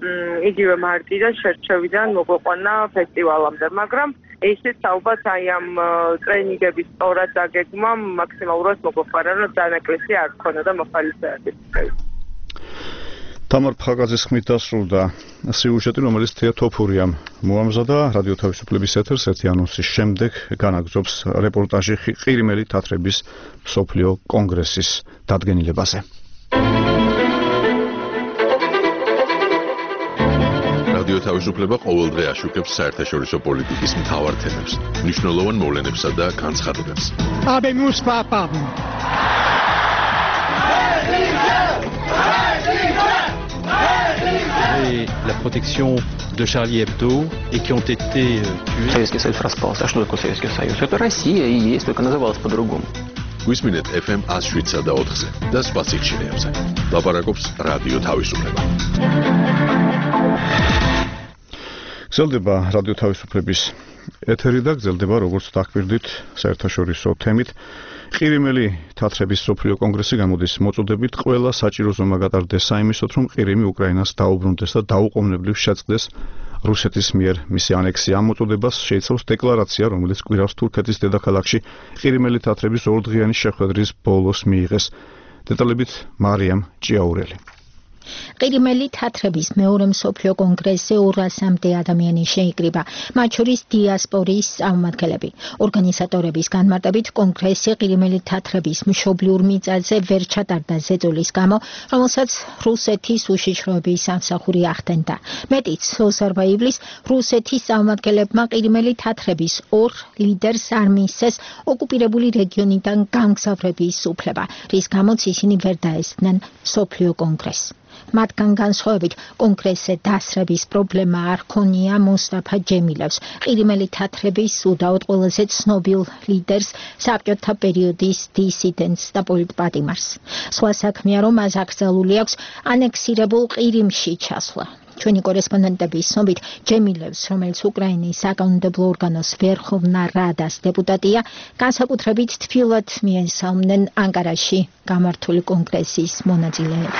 იგივე მარტიდან შერჩევიდან მოგვეყვანა ფესტივალამდე, მაგრამ ესეც ალბათ აი ამ ტრენინგების სწორად დაგეგმა მაქსიმალურად მოგვეყვარა, რომ დანაკლისი არ ქონოდა მოხალისეების. თამარ ფხაკაძის ხმით დასრულდა სიუჟეტი, რომელიც თეა თოფურიამ მოამზადა რადიო თავისუფლების ეთერს ერთი ანონსის შემდეგ განაგრძობს რეპორტაჟი ყირიმელი თათრების მსოფლიო კონგრესის დადგენილებაზე. რადიო თავისუფლება ყოველდღე აშუქებს საერთაშორისო პოლიტიკის მთავარ თემებს, მნიშვნელოვან მოვლენებსა და განცხადებებს. Habemus papam. Et la protection de Charlie Hebdo et qui ont été tués. Советский Союз распался. А что такое Советский Союз? Это Россия и есть, только называлась по-другому. გვისმინეთ FM 107 და 4-ზე და სხვა სიჩქარეებზე. ლაპარაკობს რადიო თავისუფლება. გრძელდება რადიო თავისუფლების ეთერი და გრძელდება როგორც დაგვირდით საერთაშორისო თემით. ყირიმელი თათრების მსოფლიო კონგრესი გამოდის მოწოდებით ყველა საჭირო ზომა გატარდეს საიმისოდ, რომ ყირიმი უკრაინას დაუბრუნდეს და დაუყოვნებლივ შეწყდეს რუსეთის მიერ მისი ანექსია. ამ მოწოდებას შეიცავს დეკლარაცია, რომელიც კვირავს თურქეთის დედაქალაქში ყირიმელი თათრების ორდღიანი შეხვედრის ბოლოს მიიღეს. დეტალებით მარიამ ჭიაურელი. ყირიმელი თათრების მეორე მსოფლიო კონგრესზე 200-მდე ადამიანი შეიკრიბა, მათ შორის დიასპორის წარმომადგენლები. ორგანიზატორების განმარტებით, კონგრესი ყირიმელი თათრების მშობლიურ მიწაზე ვერ ჩატარდა ზეწოლის გამო, რომელსაც რუსეთის უშიშროების სამსახური ახდენდა. მეტიც, 20 ივლისს რუსეთის წარმომადგენლებმა ყირიმელი თათრების 2 ლიდერს არ მისცეს ოკუპირებული რეგიონიდან გამგზავრების უფლება, რის გამოც ისინი ვერ დაესწრნენ მსოფლიო კონგრესს. მათგან განსხვავებით, კონგრესზე დასრების პრობლემა არ ჰქონია მუსტაფა ჯემილევს, ყირიმელი თათრების უდაოდ ყველაზე ცნობილ ლიდერს, საბჭოთა პერიოდის დისიდენტს და პოლიტპატიმარს. სხვა საქმეა, რომ მას აკრძალული აქვს ანექსირებულ ყირიმში ჩასვლა. ჩვენი კორესპონდენტების ცნობით, ჯემილევს, რომელიც უკრაინის საკანონმდებლო ორგანოს ვერხოვნა რადას დეპუტატია, განსაკუთრებით თბილად მიესალმნენ ანკარაში გამართული კონგრესის მონაწილეები.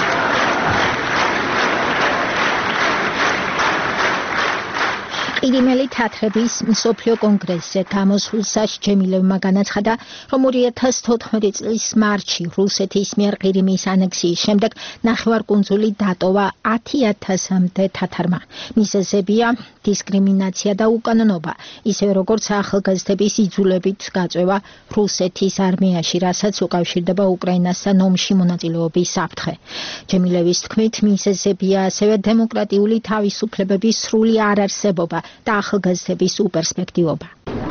ყირიმელი თათრების მსოფლიო კონგრესზე გამოსვლისას ჯემილევმა განაცხადა, რომ 2014 წლის მარტში რუსეთის მიერ ყირიმის ანექსიის შემდეგ ნახევარკუნძული დატოვა 10,000-მდე თათარმა. მიზეზებია დისკრიმინაცია და უკანონობა, ისევე როგორც ახალგაზრდების იძულებით გაწევა რუსეთის არმიაში, რასაც უკავშირდება უკრაინასთან ომში მონაწილეობის საფრთხე. ჯემილევის თქმით, მიზეზებია ასევე დემოკრატიული თავისუფლებების სრული არარსებობა და ახალგაზრდების უპერსპექტივობა.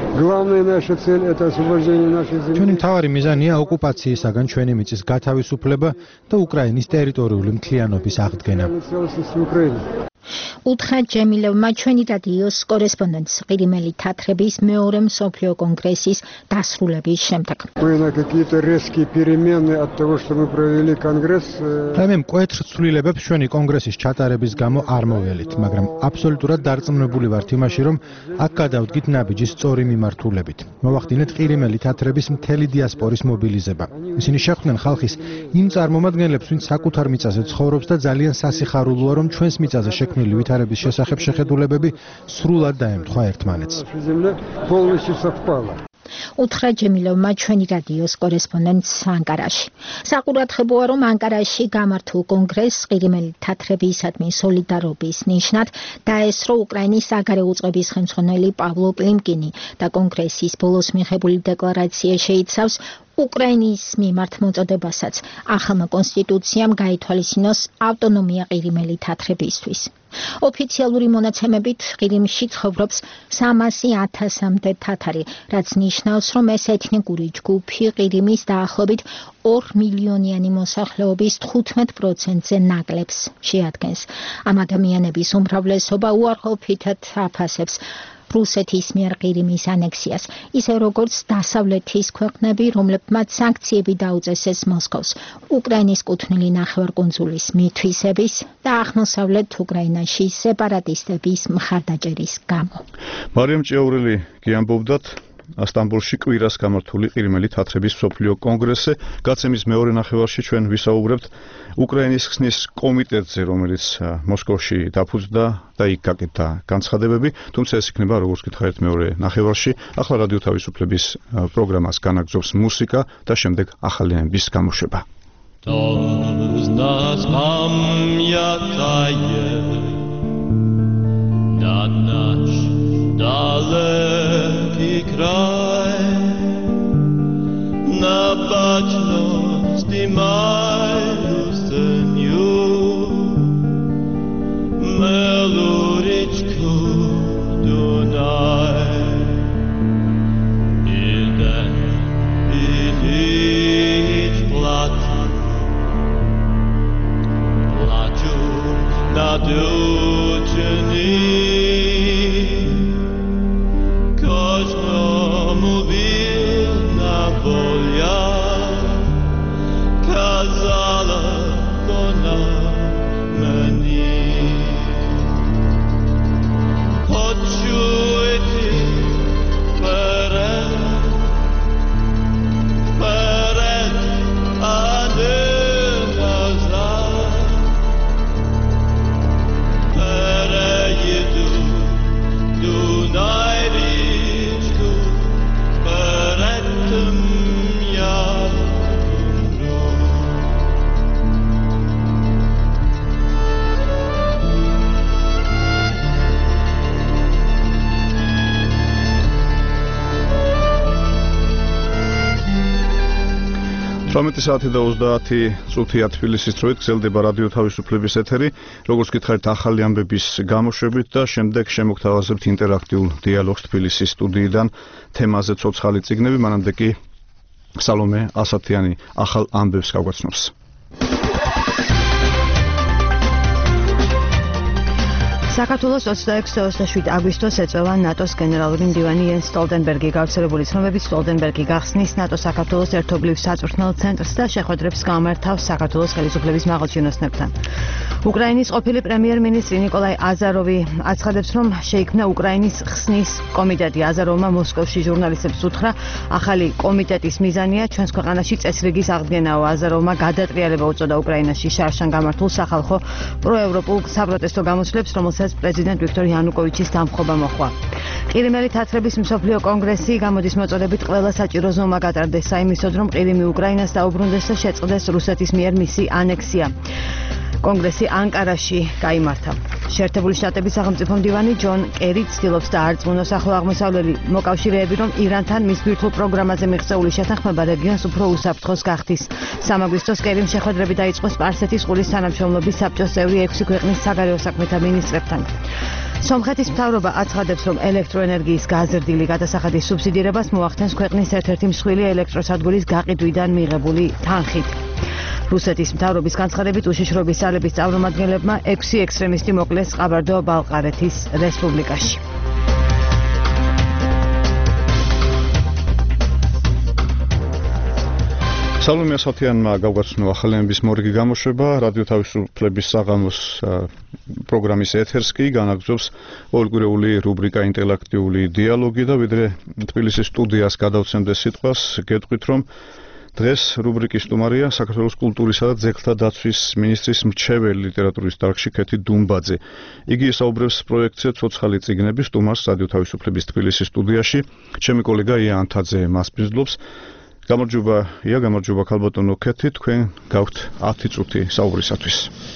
ჩვენი მთავარი მიზანია ოკუპაციისაგან ჩვენი მიწის გათავისუფლება და უკრაინის ტერიტორიული მთლიანობის აღდგენა. უთხრა ჯემილევმა ჩვენი რადიოს კორესპონდენტს ყირიმელი თათრების მეორე მსოფლიო კონგრესის დასრულების შემდეგ. მე მკვეთრ ცვლილებებს ჩვენი კონგრესის ჩატარების გამო არ მოველით, მაგრამ აბსოლუტურად დარწმუნებული ვართ იმაში, რომ აქ გადავდგით ნაბიჯის სწორი მიმართულებით. მოვახდინეთ ყირიმელი თათრების მთელი დიასპორის მობილიზება. ისინი შეხვდნენ ხალხის იმ წარმომადგენლებს, ვინც საკუთარ მიწაზე ცხოვრობს და ძალიან სასიხარულოა, რომ ჩვენს მიწაზე შექმნილი ვითარების შესახებ შეხედულებები სრულად დაემთხვა ერთმანეთს. უთხრა ჯემილევმა ჩვენი რადიოს კორესპონდენტს ანკარაში. საყურადღებოა, რომ ანკარაში გამართულ კონგრესს ყირიმელი თათრებისადმი სოლიდარობის ნიშნად დაესწრო უკრაინის საგარეო უწყების ხელმძღვანელი პავლო კლიმკინი და კონგრესის ბოლოს მიღებული დეკლარაცია შეიცავს უკრაინის მიმართ მოწოდებასაც ახალმა კონსტიტუციამ გაითვალისწინოს ავტონომია ყირიმელი თათრებისთვის. ოფიციალური მონაცემებით ყირიმში ცხოვრობს 300,000-მდე თათარი, რაც ნიშნავს, რომ ეს ეთნიკური ჯგუფი ყირიმის დაახლოებით 2 მილიონიანი მოსახლეობის 15%-ზე ნაკლებს შეადგენს. ამ ადამიანების უმრავლესობა უარყოფითად აფასებს რუსეთის მიერ ყირიმის ანექსიას, ისე როგორც დასავლეთის ქვეყნები, რომლებმაც სანქციები დაუწესეს მოსკოვს, უკრაინის კუთვნილი ნახევარკუნძულის მითვისების და აღმოსავლეთ უკრაინაში სეპარატისტების მხარდაჭერის გამო. მარიამ ჭიაურელი გიამბობდათ სტამბოლში კვირას გამართული ყირიმელი თათრების მსოფლიო კონგრესზე. გაცემის მეორე ნახევარში ჩვენ ვისაუბრებთ უკრაინის ხსნის კომიტეტზე, რომელიც მოსკოვში დაფუძნდა და იქ გაკეთდა განცხადებები, თუმცა ეს იქნება, როგორც გითხარით, მეორე ნახევარში. ახლა რადიო თავისუფლების პროგრამას განაგრძობს მუსიკა და შემდეგ ახალიანების გამოშვება. Daleki kraj, na baczności maju seniu, meluriczku Dunaj. Jeden idź placiu na duczyni. Każdemu winna wolia kazała ona mnie. Poczuję перед, а не назад. Переїду Дунай. 18 საათი და 30 წუთია თბილისის დროით გრძელდება რადიო თავისუფლების ეთერი. როგორც გითხარით, ახალი ამბების გამოშვებით და შემდეგ შემოგთავაზებთ ინტერაქტიულ დიალოგს თბილისის სტუდიიდან თემაზე ცოცხალი წიგნები, მანამდე კი სალომე ასათიანი ახალ ამბებს გავგაცნობს. საქართველოს 26-27 აგვისტოს ეწევა ნატოს გენერალური მდივანი იენს სტოლტენბერგი. გავრცელებული ცნობებით სტოლტენბერგი გახსნის ნატოს საქართველოს ერთობლივ საწვრთნელ ცენტრს და შეხვედრებს გამართავს საქართველოს ხელისუფლების მაღალჩინოსნებთან. უკრაინის ყოფილი პრემიერ-მინისტრი ნიკოლაი აზაროვი აცხადებს, რომ შეიქმნა უკრაინის ხსნის კომიტეტი. აზაროვმა მოსკოვში ჟურნალისტებს უთხრა, ახალი კომიტეტის მიზანია ჩვენს ქვეყანაში წესრიგის აღდგენაო. აზაროვმა გადატრიალება უწოდა უკრაინაში შარშან გამართულ სახალხო პროევროპულ საპროტესტო გამოსვლებს, რომელსაც პრეზიდენტ ვიქტორ იანუკოვიჩის დამხობა მოჰყვა. ყირიმელი თათრების მსოფლიო კონგრესი გამოდის მოწოდებით ყველა საჭირო ზომა გატარდეს საიმისოდ, რომ ყირიმი უკრაინას დაუბრუნდეს და შეწყდეს რუსეთის მიერ მისი ანექსია. კონგრესი ანკარაში გაიმართა. შეერთებული შტატების სახელმწიფო მდივანი ჯონ კერი ცდილობს დაარწმუნოს ახლო აღმოსავლელი მოკავშირეები, რომ ირანთან მის ბირთვულ პროგრამაზე მიღწეული შეთანხმება რეგიონს უფრო უსაფრთხოს გახდის. 3 აგვისტოს კერიმ შეხვედრები დაიწყო სპარსეთის ყურის თანამშრომლობის საბჭოს წევრი 6 ქვეყნის საგარეო საქმეთა მინისტრებთან. სომხეთის მთავრობა აცხადებს, რომ ელექტროენერგიის გაზრდილი გადასახადის სუბსიდირებას მოახდენს ქვეყნის ერთ-ერთი მსხვილი ელექტროსადგურის გაყიდვიდან მიღებული თანხით. რუსეთის მთავრობის განცხადებით უშიშროების ძალების წარმომადგენლებმა 6 ექსტრემისტი მოკლეს ყაბარდო-ბალყარეთის რესპუბლიკაში. სალომე ასათიანმა გავგაცნო ახალი ამბების მორიგი გამოშვება. რადიო თავისუფლების საღამოს პროგრამის ეთერს კი განაგრძობს ორკვირეული რუბრიკა ინტერაქტიული დიალოგი და ვიდრე თბილისის სტუდიას გადავცემდეს სიტყვას, გეტყვით, რომ დღეს რუბრიკის სტუმარია საქართველოს კულტურისა და ძეგლთა დაცვის მინისტრის მრჩეველი ლიტერატურის დარგში ქეთი დუმბაძე. იგი საუბრობს პროექტზე ცოცხალი წიგნები. სტუმარს რადიო თავისუფლების თბილისის სტუდიაში ჩემი კოლეგა ია ანთაძე მას ბიზნობს. გამარჯობა ქალბატონო ქეთი, თქვენ გაქვთ 10 წუთი საუბრისათვის.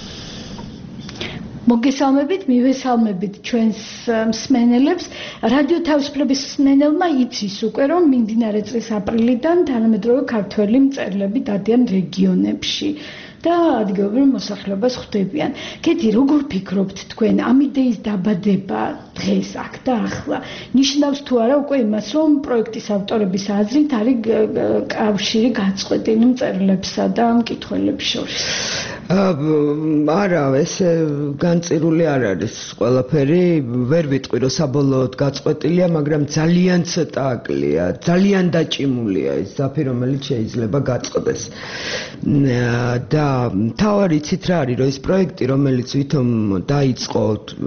მოგესალმებით, მივესალმებით ჩვენს მსმენელებს. რადიო თავისუფლების მსმენელმა იცის უკვე, რომ მიმდინარე წლის აპრილიდან თანამედროვე ქართველი მწერლები დადიან რეგიონებში და ადგილობრივ მოსახლეობას ხვდებიან. ქეთი, როგორ ფიქრობთ თქვენ ამ იდეის დაბადება დღეს აქ და ახლა ნიშნავს თუ არა უკვე იმას, რომ პროექტის ავტორების აზრით არის კავშირი გაწყვეტილი მწერლებსა და მკითხველებს შორის? არა, ესე განწირული არ არის ყველაფერი, ვერ ვიტყვი რომ საბოლოოდ გაწყვეტილია, მაგრამ ძალიან ცოტა აკლია, ძალიან დაჭიმულია ეს ძაფი, რომელიც შეიძლება გაწყდეს. და თავარი იცით რა არის, რომ ეს პროექტი, რომელიც ვითომ დაიწყო,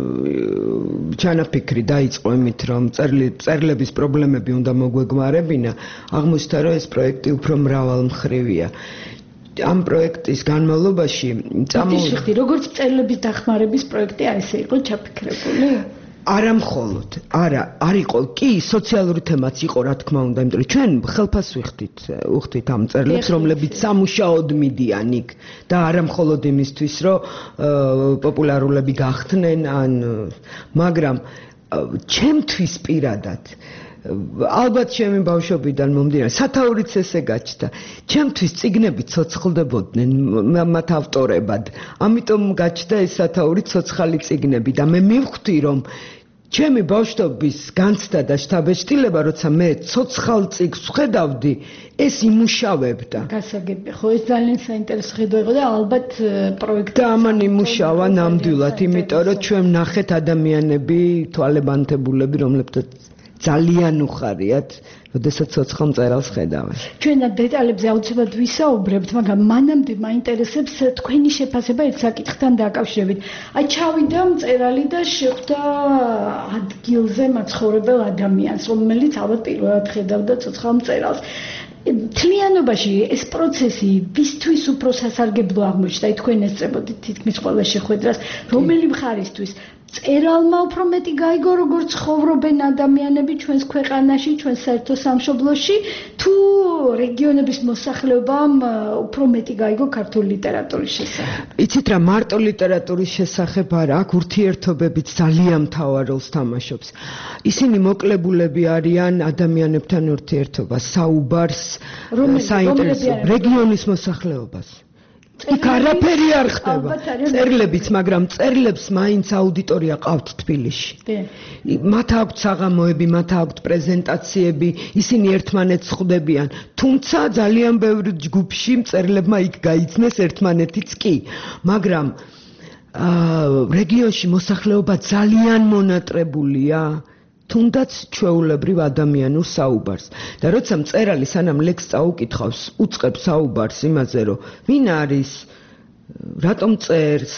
ჩანაფიქრი დაიწყო იმით, რომ მწერლების პრობლემები უნდა მოგვეგმარებინა, აღმოჩნდა, რომ ეს პროექტი უფრო მრავალმხრივია. ამ პროექტის განმავლობაში წამოვიდა როგორც მწერლების დახმარების პროექტი არ ესე იყო ჩაფიქრებული? არა მხოლოდ, არ იყო, კი, სოციალური თემაც იყო, რა თქმა უნდა, იმიტომ რომ ჩვენ ხელფას ვუხდით ამ მწერლებს, რომლებიც სამუშაოდ მიდიან იქ და არა მხოლოდ იმისთვის, რომ პოპულარულები გახდნენ, მაგრამ ჩემთვის პირადად ალბათ ჩემი ბავშვობიდან მომდინარე სათაურიც ესე გაჩნდა. ჩემთვის წიგნები ცოცხლდებოდნენ მათ ავტორებად. ამიტომ გაჩნდა ეს სათაური ცოცხალი წიგნები და მე მივხვდი, რომ ჩემი ბავშვობის განცდა და შთაბეჭდილება, როცა მე ცოცხალ წიგნს ვხედავდი, ეს იმუშავებდა. გასაგებია, ხო ეს ძალიან საინტერესო ხედვა იყო და ალბათ პროექტი და ამან იმუშავა ნამდვილად, იმიტომ რომ ჩვენ ნახეთ ადამიანები, თვალებანთებულები, რომლებსაც ძალიან უხარიათ, როდესაც ცოცხალ მწერალს ხედავენ. ჩვენ დეტალებზე აუცილებლად ვისაუბრებთ, მაგრამ მანამდე მაინტერესებს თქვენი შეფასება ერთ საკითხთან დაკავშირებით. აი ჩავიდა მწერალი და შეხვდა ადგილზე მაცხოვრებელ ადამიანს, რომელიც ალბათ პირველად ხედავდა ცოცხალ მწერალს. თლიანობაში ეს პროცესი ვისთვის უფრო სასარგებლო აღმოჩნდა? თქვენ ესწრებოდით თითქმის ყველა შეხვედრას, რომელი მხარისთვის? წერალმა უფრო მეტი გაიგო როგორც ცხოვრობენ ადამიანები ჩვენს ქვეყანაში, ჩვენს საერთო სამშობლოში, თუ რეგიონების მოსახლეობამ უფრო მეტი გაიგო ქართული ლიტერატურის შესახებ. იცით რა, მარტო ლიტერატურის შესახებ არა, აქ ურთიერთობებით ძალიან მთავარ როლს თამაშობს. ისინი მოკლებულები არიან ადამიანებთან ურთიერთობას, საუბარს, საინტერესო რეგიონის მოსახლეობას. იქ არაფერი არ ხდება. წერლებიც, მაგრამ წერლებს მაინც აუდიტორია ყავთ თბილისში. მათ აქვთ საღამოები, მათ აქვთ პრეზენტაციები, ისინი ერთმანეთს ხვდებიან. თუმცა ძალიან ბევრ ჯგუფში მწერლებმა იქ გაიცნეს, ერთმანეთიც კი. მაგრამ რეგიონში მოსახლეობა ძალიან მონატრებულია. თუნდაც ჩვეულებრივ ადამიანურ საუბარს. და როცა მწერალი სანამ ლექსს წაუკითხავს, უწყებს საუბარს იმაზე, რომ ვინ არის, რატომ წერს,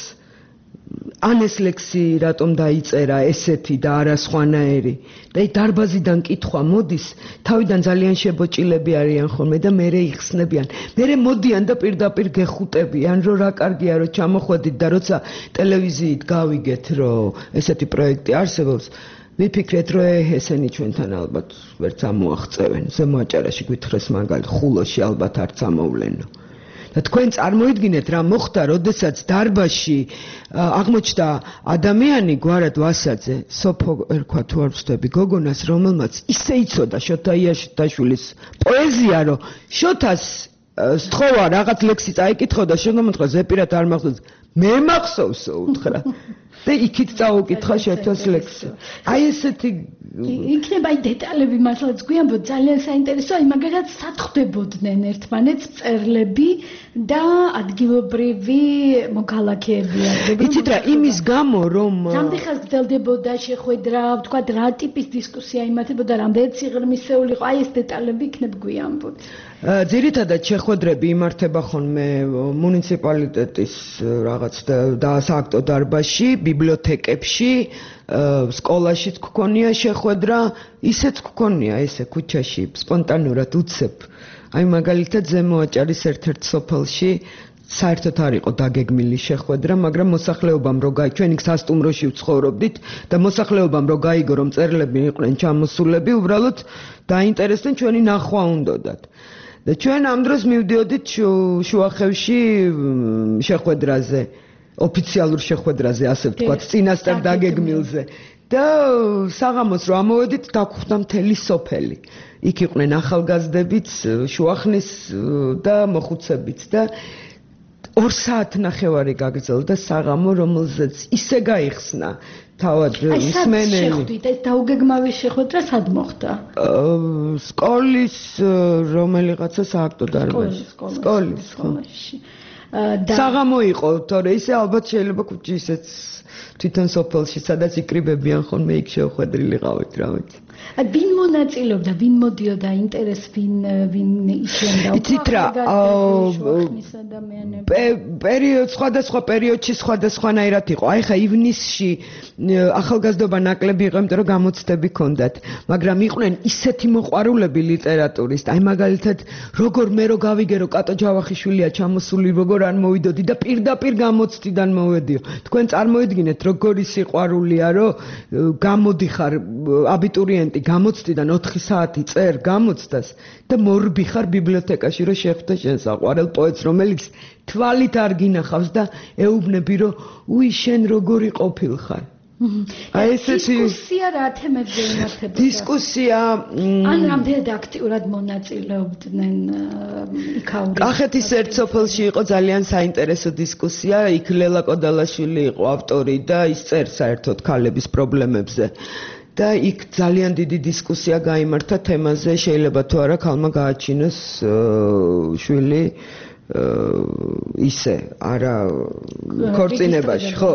ან ეს ლექსი რატომ დაიწერა ესეთი და არა სხვანაირი. და დარბაზიდან კითხვა მოდის, თავიდან ძალიან შებოჭილები არიან ხოლმე და მერე იხსნებიან. მერე მოდიან და პირდაპირ გეხუტებიან, რომ რა კარგია, რომ ჩამოხვედით და როცა ტელევიზიით გავიგეთ, რომ ესეთი პროექტი არსებობს, ვიფიქრეთ, რომ ესენი ჩვენთან ალბათ ვერც ამოაღწევენ. ზემო აჭარაში გვითხრეს მაგალ ხულოში ალბათ არც ამოვლენო. და თქვენ წარმოიდგინეთ რა მოხდა, როდესაც დარბაზში აღმოჩნდა ადამიანი გვარად ვასაძე, სოფო ერქვა თუ არ ვცდები, გოგონას, რომელმაც ისე იცოდა შოთა იაშიტაშვილის პოეზია, რომ შოთას სთხოვა რაღაც ლექსი წაიკითხო და შემდგომ უთხრა ზეპირად არ მახსოვს. მე მახსოვსო უთხრა. და იქით წაუკითხა შოთას ლექსი. აი ესეთი იქნება აი დეტალები მართლაც გვიანბოდ ძალიან საინტერესოა, აი მაგალითად სათხდებოდნენ ერთმანეთს მწერლები და ადგილობრივი მოქალაქეები. იცით რა, იმის გამო რომ რამდენი ხანს გრძელდებოდა შეხვედრა, თქვა რა ტიპის დისკუსია იმართებოდა, რამდენი სიღრმისეული იყო, აი ეს დეტალები იქნებ გვიანბოდ. ძირითადად შეხვედრები იმართება ხოლმე მუნიციპალიტეტის რაღაც და სააქტო დარბაზში, ბიბლიოთეკებში, სკოლაშიც გქონია შეხვედრა, ისეც გქონია ესე ქუჩაში, სპონტანურად უცებ. აი მაგალითად ზემო აჭარის ერთ-ერთ სოფელში საერთოდ არ იყო დაგეგმილი შეხვედრა, მაგრამ მოსახლეობამ რო ჩვენ იქ სასტუმროში ვცხოვრობდით და მოსახლეობამ რო გაიგო რომ წერლები იყვნენ ჩამოსულები, უბრალოდ დაინტერესდნენ ჩვენი ნახვა უნდოდათ. და ჩვენ ამ დროს მივდიოდით შუახევში შეხვედრაზე, ოფიციალურ შეხვედრაზე, ასე ვთქვათ, წინასწარ დაგეგმილზე. და საღამოს რო ამოვედით, დაგხვდა მთელი სოფელი. იქ იყვნენ ახალგაზრდებიც, შუახნის და მოხუცებიც და 2 საათნახევარი გაგრძელდა საღამო, რომელზეც ისე გაიხსნა თავად ისმენელი. ეს დაუგეგმავი შეხვედრა სად მოხდა? სკოლის რომელიღაცა სააქტო დარბაზში. სკოლის, ხო. საღამო იყო, თორე ისე ალბათ შეიძლება ქუჩი ისეც თვითონ სოფელში, სადაც იკრიბებიან ხოლმე იქ შეხვედრილი ყავით რა ვიცი. ვინ მონაწილეობდა, ვინ მოდიოდა, ინტერეს ვინ იქნებდა? იცით რა, პერიოდ სხვადასხვა პერიოდში სხვადასხვანაირად იყო. აი ხა ივნისში ახალგაზრდობა ნაკლები იყო, იმიტომ რომ გამოცდები ჰქონდათ, მაგრამ იყვნენ ისეთი მოყვარულები ლიტერატურის. აი მაგალითად, როგორ მე რო გავიგე, რომ კატო ჯავახიშვილია ჩამოსული, როგორ არ მოვიდოდი და პირდაპირ გამოცდიდან მოვედიო. თქვენ წარმოიდგინეთ, როგორი სიყვარულია, რომ გამოდიხარ აბიტურიენტი გამოცდიდან 4 საათი წერ გამოცდას და მორბიხარ ბიბლიოთეკაში რომ შეხვდე შენ საყვარელ პოეტს, რომელიც თვალით არ გინახავს და ეუბნები რომ უი შენ როგორი ყოფილხარ. აი ესეთი დისკუსია რა თემებზე იმართებოდა? დისკუსია ან რამდენად აქტიურად მონაწილეობდნენ იქაური? კახეთის ერთ სოფელში იყო ძალიან საინტერესო დისკუსია, იქ ლელა კოდალაშვილი იყო ავტორი და ის წერს საერთოდ ქალების პრობლემებზე. და იქ ძალიან დიდი დისკუსია გაიმართა თემაზე, შეიძლება თუ არა ქალმა გააჩინოს შვილი ისე, არა ქორწინებაში, ხო?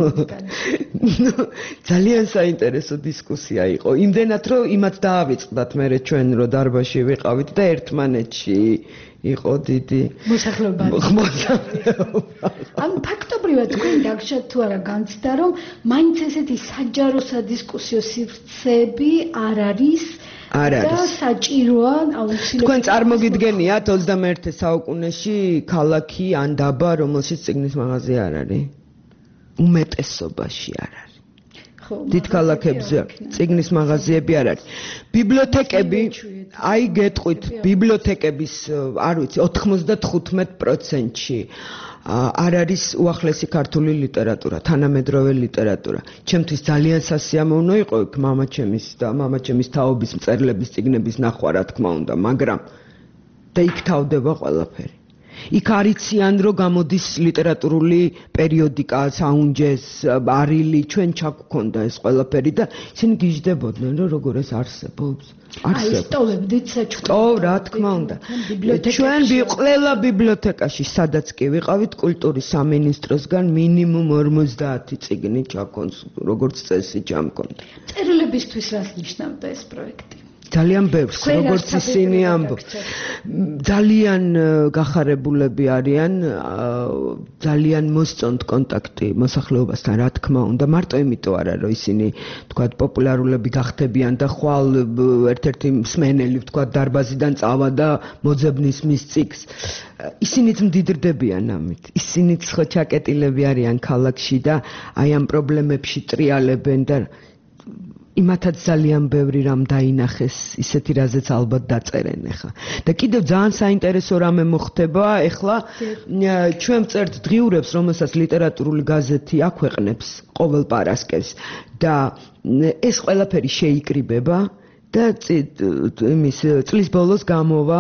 ძალიან საინტერესო დისკუსია იყო. იმდენად რომ იმათ დაავიწყდათ მერე ჩვენ რო დარბაზში ვიყავით და ერთმანეთში იყო დიდი მოსახლეობა. ან ფაქტობრივად თქვენ დაგშათ თუ არა განცდა რომ მაინც ესეთი საჯარო სადისკუსიო სივრცეები არ არის და საჭიროა აუცილებლად. თქვენ წარმოგიდგენიათ 21 საუკუნეში ქალაქი ან დაბა, რომელშიც წიგნის მაღაზია არ არის? უმეტესობაში არ არის. დიდ ქალაქებზე წიგნის მაღაზიები არ არის. ბიბლიოთეკები, აი გეტყვით, ბიბლიოთეკების, არ ვიცი, 95%-ში არ არის უახლესი ქართული ლიტერატურა, თანამედროვე ლიტერატურა. ჩემთვის ძალიან სასიამოვნო იყო იქ მამაჩემის თაობის მწერლების წიგნების ნახვა, რა თქმა უნდა, მაგრამ და იქ თავდება ყველაფერი. იქ არიციან, რომ გამოდის ლიტერატურული პერიოდიკა, საუნჯეს, არილი, ჩვენ ჩაგქონდა ეს ყველაფერი და ისინი გიждდებოდნენ, რომ როგორ ეს არსებობს. სტოვებდით საჩუქრად. რა თქმა უნდა. ჩვენ ყველა ბიბლიოთეკაში, სადაც კი ვიყავით, კულტურის სამინისტროსგან მინიმუმ 50 წიგნი ჩაქონს, როგორც წესი ჩამქონდა. წერილებისთვის რას ნიშნავდა ეს პროექტი? ძალიან ბევრს, როგორც ისინი ამბობენ. ძალიან გახარებულები არიან, ძალიან მოსწონთ კონტაქტი მოსახლეობასთან, რა თქმა უნდა, მარტო იმიტომ არა, რომ ისინი, თქვათ, პოპულარულები გახდებიან და ხვალ ერთ-ერთი მსმენელი, თქვათ, დარბაზიდან წავა და მოძებნის მის წიგნს. ისინიც მდიდრდებიან ამით. ისინიც ხო ჩაკეტილები არიან ქალაქში და აი ამ პრობლემებში ტრიალებენ და იმათაც ძალიან ბევრი რამ დაინახეს, ისეთი რაზეც ალბათ დაწერენ ახლა. და კიდევ ძალიან საინტერესო რამე მოხდება, ახლა ჩვენ ვწერთ დღიურებს, რომელსაც ლიტერატურული გაზეთი აქვეყნებს ყოველ პარასკევს და ეს ყველაფერი შეიკრიბება და იმის წლის ბოლოს გამოვა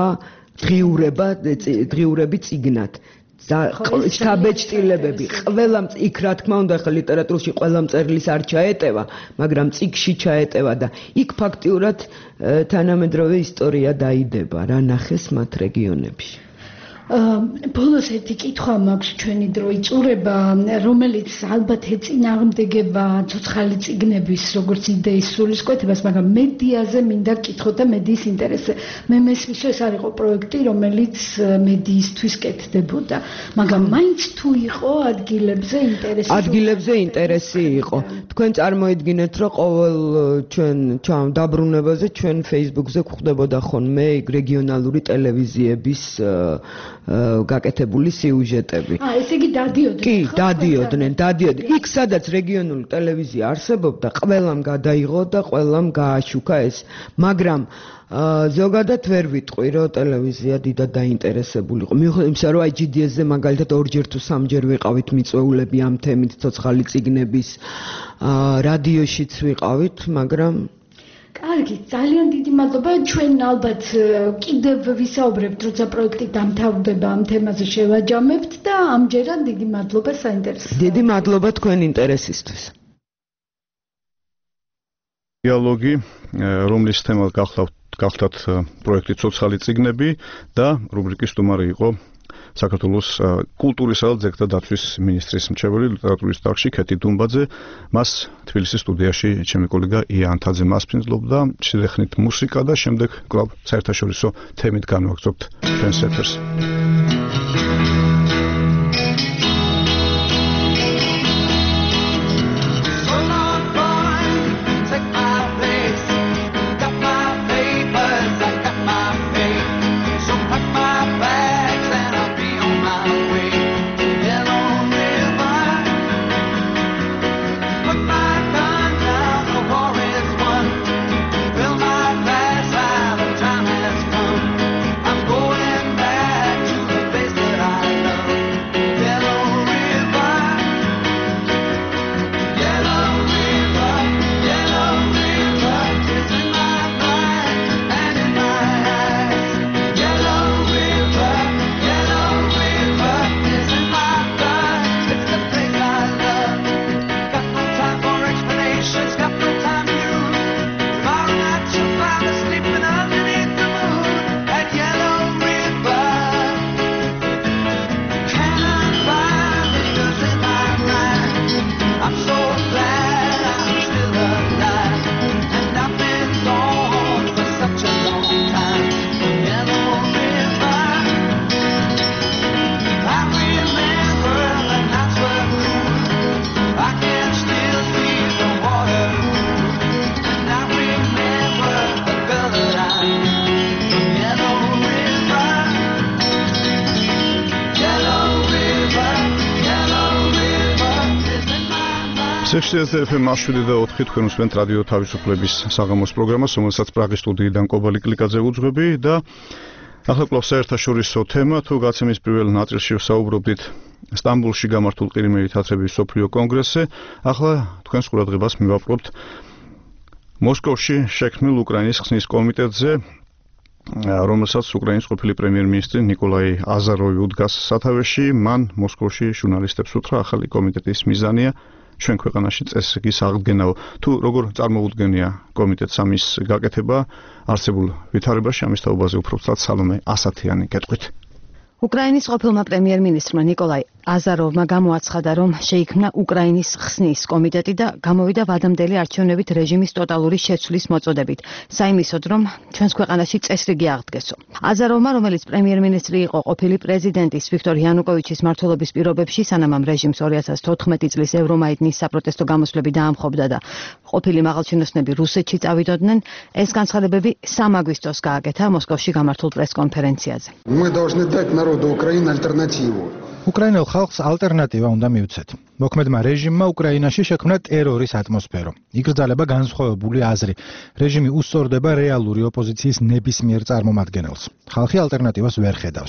დღიურები წიგნად. შთაბეჭდილებები ყველა იქ რა თქმა უნდა ახლა ლიტერატურაში ყველა მწერლის არ ჩაეტევა, მაგრამ წიგნში ჩაეტევა და იქ ფაქტიურად თანამედროვე ისტორია დაიდება, რა ნახეს მათ რეგიონებში. ბოლოს ერთი კითხვა მაქვს ჩვენი დრო იწურება, რომელიც ალბათ ეწინააღმდეგება ცოცხალი წიგნების როგორც იდეის სულისკვეთებას, მაგრამ მედიაზე მინდა გკითხოთ და მედიის ინტერესზე. მე მესმის, რომ ეს არ იყო პროექტი, რომელიც მედიისთვის კეთდებოდა, მაგრამ მაინც თუ იყო ადგილებზე ინტერესი. ადგილებზე ინტერესი იყო. თქვენ წარმოიდგინეთ, რომ ყოველ ჩვენ დაბრუნებაზე ჩვენ Facebook-ზე გვხვდებოდა ხოლმე რეგიონალური ტელევიზიების გაკეთებული სიუჟეტები. ესე იგი დადიოდნენ. კი, დადიოდნენ. იქ სადაც რეგიონული ტელევიზია არსებობდა, ყველამ გადაიღო და ყველამ გააშუქა ეს. მაგრამ ზოგადად ვერ ვიტყვი, რომ ტელევიზია დიდად დაინტერესებული იყო. მიუხედავად იმისა, რომ IGDS-ზე მაგალითად ორჯერ თუ სამჯერ ვიყავით მიწვეულები ამ თემით, ცოცხალი წიგნების, რადიოშიც ვიყავით, მაგრამ კარგი, ძალიან დიდი მადლობა. ჩვენ ალბათ კიდევ ვისაუბრებთ, როცა პროექტი დამთავრდება, ამ თემაზე შევაჯამებთ და ამჯერად დიდი მადლობა საინტერესო. დიდი მადლობა თქვენ ინტერესისთვის. დიალოგი, რომლის თემა გახლავთ პროექტი ცოცხალი წიგნები და რუბრიკის სტუმარი იყო საქართველოს კულტურისა და ძეგლთა დაცვის მინისტრის მრჩეველი ლიტერატურის დარგში ქეთი დუმბაძე. მას თბილისის სტუდიაში ჩემი კოლეგა ია ანთაძე მასპინძლობდა. შედეხნით მუსიკა და შემდეგ კვლავ საერთაშორისო თემით განვაგრძობთ ჩვენს ეთერს. Back to FM 7 თქვენ უსმენთ რადიო თავისუფლების საღამოს პროგრამას, რომელსაც პრაღის სტუდიიდან კობალი კლიკაძე უძღვები და ახლა კვლავ საერთაშორისო თემა, თუ გაცემის პირველ ნაწილში ვსაუბრობდით სტამბოლში გამართულ ყირიმელი თათრების მსოფლიო კონგრესზე, ახლა თქვენს ყურადღებას მივაპყრობთ მოსკოვში შექმნილ უკრაინის ხსნის კომიტეტზე, რომელსაც უკრაინის ყოფილი პრემიერ-მინისტრი ნიკოლაი აზაროვი უდგას სათავეში. მან მოსკოვში ჟურნალისტებს უთხრა, ახალი კომიტეტის მიზანია ჩვენ ქვეყანაში წესრიგის აღდგენაო. თუ როგორ წარმოუდგენია კომიტეტს ამის გაკეთება, არსებულ ვითარებაში ამის თაობაზე უფრო ვთქვათ სალომე ასათიანი კეთყვით. უკრაინის ყოფილმა პრემიერ-მინისტრმა ნიკოლაი აზაროვმა გამოაცხადა, რომ შეიქმნა უკრაინის ხსნის კომიტეტი და გამოვიდა ვადამდელი არჩევნებით რეჟიმის ტოტალური შეცვლის მოწოდებით, საიმისოდ, რომ ჩვენს ქვეყანაში წესრიგი აღდგესო. აზაროვმა, რომელიც პრემიერ-მინისტრი იყო ყოფილი პრეზიდენტის ვიქტორ იანუკოვიჩის მმართველობის პირობებში, სანამ ამ რეჟიმს 2014 წლის ევრომაიდნის საპროტესტო გამოსვლები დაამხობდა და ყოფილი მაღალჩინოსნები რუსეთში წავიდოდნენ, ეს განცხადებები 3 აგვისტოს გააკეთა მოსკოვში გამართულ პრესკონფერენციაზე. უკრაინელ ხალხს ალტერნატივა უნდა მივცეთ. მოქმედმა რეჟიმმა უკრაინაში შექმნა ტერორის ატმოსფერო. იკრძალება განსხვავებული აზრი. რეჟიმი უსწორდება რეალური ოპოზიციის ნებისმიერ წარმომადგენელს. ხალხი ალტერნატივას ვერ ხედავს.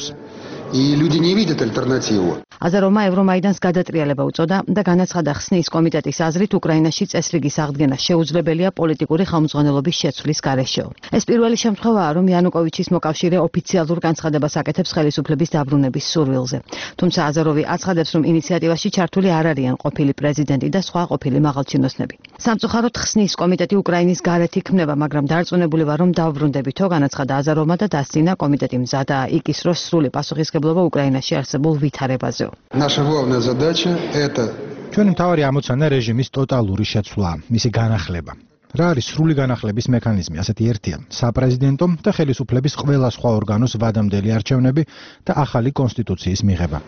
აზაროვმა ევრომაიდანს გადატრიალება უწოდა და განაცხადა ხსნის კომიტეტის აზრით უკრაინაში წესრიგის აღდგენა შეუძლებელია პოლიტიკური ხელმძღვანელობის შეცვლის გარეშე. ეს პირველი შემთხვევაა, რომ იანუკოვიჩის მოკავშირე ოფიციალურ განცხადებას აკეთებს ხელისუფლების დაბრუნების სურვილზე. თუმცა აზაროვი აცხადებს, რომ ინიციატივაში ჩართული არ არიან ყოფილი პრეზიდენტი და სხვა ყოფილი მაღალჩინოსნები. სამწუხაროდ ხსნის კომიტეტი უკრაინის გარეთ იქმნება, მაგრამ დარწმუნებული ვარ, რომ დავბრუნდებითო, განაცხადა აზაროვმა და დასცინა კომიტეტი მზადაა იკისროს სრული პასუხისმგებლობა უკრაინაში არსებულ ვითარებაზე. ჩვენი მთავარი ამოცანა რეჟიმის ტოტალური შეცვლა, მისი განახლება. რა არის სრული განახლების მექანიზმი? ასეთი ერთია: საპრეზიდენტო და ხელისუფლების ყველა სხვა ორგანოს ვადამდელი არჩევნები და ახალი კონსტიტუციის მიღება.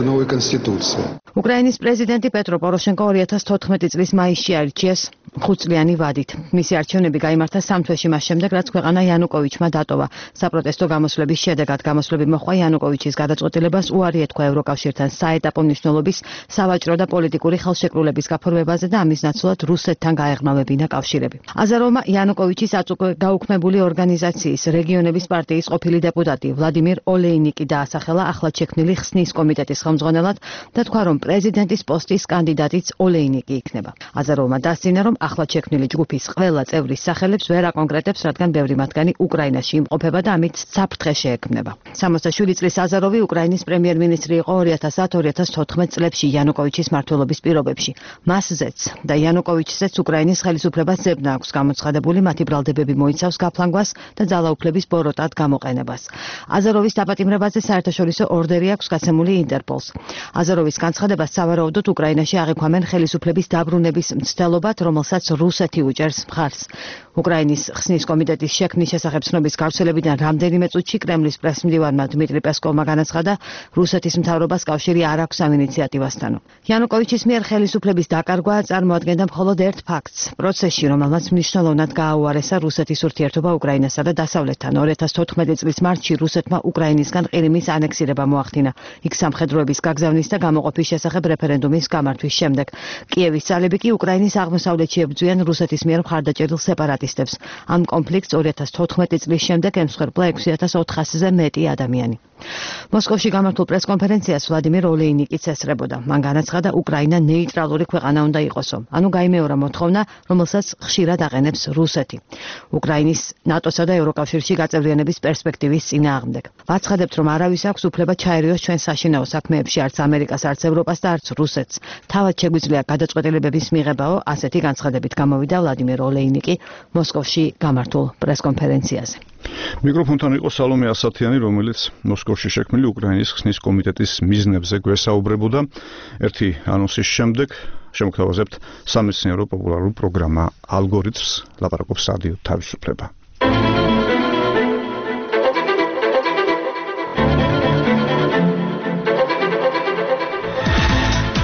უკრაინის პრეზიდენტი პეტრო პოროშენკო 2014 წლის მაისში აირჩიეს 5 წლიანი ვადით. მისი არჩევნები გაიმართა 3 თვეში მას შემდეგ, რაც ქვეყანა იანუკოვიჩმა დატოვა. საპროტესტო გამოსვლების შედეგად გამოსვლები მოჰყვა იანუკოვიჩის გადაწყვეტილებას უარი ეთქვა ევროკავშირთან საეტაპო მნიშვნელობის სავაჭრო და პოლიტიკური ხელშეკრულების გაფორმებაზე და ამის ნაცვლად რუსეთთან გაეღმავებინა კავშირები. აზაროვმა იანუკოვიჩის აწუხე გაუქმებული ორგანიზაციის რეგიონების პარტიის ყოფილი დეპუტატი ვლადიმირ ოლეინიკი დაასახელა ახლად შექმნილი ხსნის კომიტეტის ხელმძღვანელად და თქვა, რომ პრეზიდენტის პოსტის კანდიდატიც ოლეინიკი იქნება. აზაროვმა დასცინა, რომ ახლად შექმნილი ჯგუფის ყველა წევრის სახელებს ვერ აკონკრეტებს, რადგან ბევრი მათგანი უკრაინაში იმყოფება და ამით საფრთხე შეექმნება. 67 წლის აზაროვი უკრაინის პრემიერ-მინისტრი იყო 2010-2014 წლებში იანუკოვიჩის მმართველობის პირობებში. მასზეც და იანუკოვიჩზეც უკრაინის ხელისუფლებას ზებნა აქვს გამოცხადებული, მათი ბრალდებები მოიცავს გაფლანგვას და ძალაუფლების ბოროტად გამოყენებას. აზაროვის დაპატიმრებაზე საერთაშორისო ორდერი აქვს გაცემული ინტერპოლს. აზაროვის განცხადებას სავარაუდოდ უკრაინაში აღიქვამენ ხელისუფლების დაბრუნების მცდელობად, რომელსაც რუსეთი უჭერს მხარს. უკრაინის ხსნის კომიტეტის შექმნის შესახებ ცნობის გავრცელებიდან რამდენიმე წუთში კრემლის პრესმდივანმა დმიტრი პესკოვმა განაცხადა, რუსეთის მთავრობას კავშირი არ აქვს ამ ინიციატივასთან. იანუკოვიჩის მიერ ხელისუფლების დაკარგვა წარმოადგენდა მხოლოდ ერთ ფაქტს. პროცესში, რომელმაც მნიშვნელოვნად გააუარესა რუსეთის ურთიერთობა უკრაინასა და დასავლეთთან. 2014 წლის მარტში რუსეთმა უკრაინისგან ყირიმის ანექსირება მოახდინა. იქ სამხედროების გაგზავნის და გამოყოფის შესახებ რეფერენდუმის გამართვის შემდეგ. კიევის ძალები კი უკრაინის აღმოსავლეთში ებრძვიან რუსეთის მიერ მხარდაჭერილ სეპარატისტებს. ამ კონფლიქტს 2014 წლის შემდეგ ემსხვერპლა 6400-ზე მეტი ადამიანი. მოსკოვში გამართულ პრესკონფერენციას ვლადიმირ ოლეინიკიც ესწრებოდა. მან განაცხადა, უკრაინა ნეიტრალური ქვეყანა უნდა იყოსო. ანუ გაიმეორა მოთხოვნა, რომელსაც ხშირად აყენებს რუსეთი. უკრაინის ნატოსა და ევროკავშირში გაწევრიანების პერსპექტივის წინააღმდეგ. ვაცხადებთ, რომ არავის აქვს უფლება ჩაერიოს ჩვენ საშინაო საქმეებში, არც ამერიკას, არც ევროპას და არც რუსეთს. თავად შეგვიძლია გადაწყვეტილებების მიღებაო, ასეთი განცხადებით გამოვიდა ვლადიმირ ოლეინიკი მოსკოვში გამართულ პრესკონფერენციაზე. მიკროფონთან იყო სალომე ასათიანი, რომელიც მოსკოვში შექმნილი უკრაინის ხსნის კომიტეტის მიზნებზე გვესაუბრებოდა. ერთი ანონსის შემდეგ შემოგთავაზებთ სამეცნიერო პოპულარულ პროგრამა ალგორითმს, ლაპარაკობს რადიო თავისუფლება.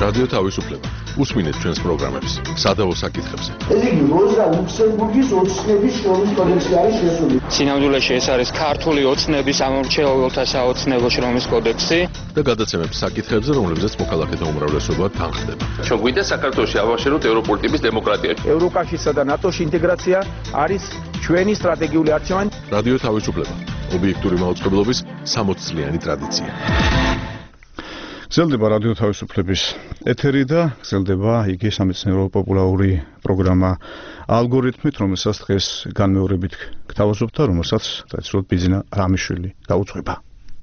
რადიო თავისუფლება. უსმინეთ ჩვენს პროგრამებს სადავო საკითხებზე. ეს იგი როზა ლუქსემბურგის ოცნების შრომის კოდექსი არის შესული. სინამდვილეში ეს არის ქართული ოცნების ამორჩეულთა საოცნებო შრომის კოდექსი და გადაცემებს საკითხებზე, რომლებზეც მოქალაქეთა უმრავლესობა თანხდება. ჩვენ გვინდა საქართველოში ავაშენოთ ევროპული ტიპის დემოკრატია. ევროკავშირსა და ნატოში ინტეგრაცია არის ჩვენი სტრატეგიული არჩევანი. რადიო თავისუფლება. ობიექტური მაუწყებლობის 60 წლიანი ტრადიცია. გრძელდება რადიო თავისუფლების ეთერი და გრძელდება იგი სამეცნიერო პოპულარული პროგრამა ალგორითმით, რომელსაც დღეს განმეორებით გთავაზობთ და რომელსაც ტრადიციულად ბიზინა რამიშვილი დაუძღვება.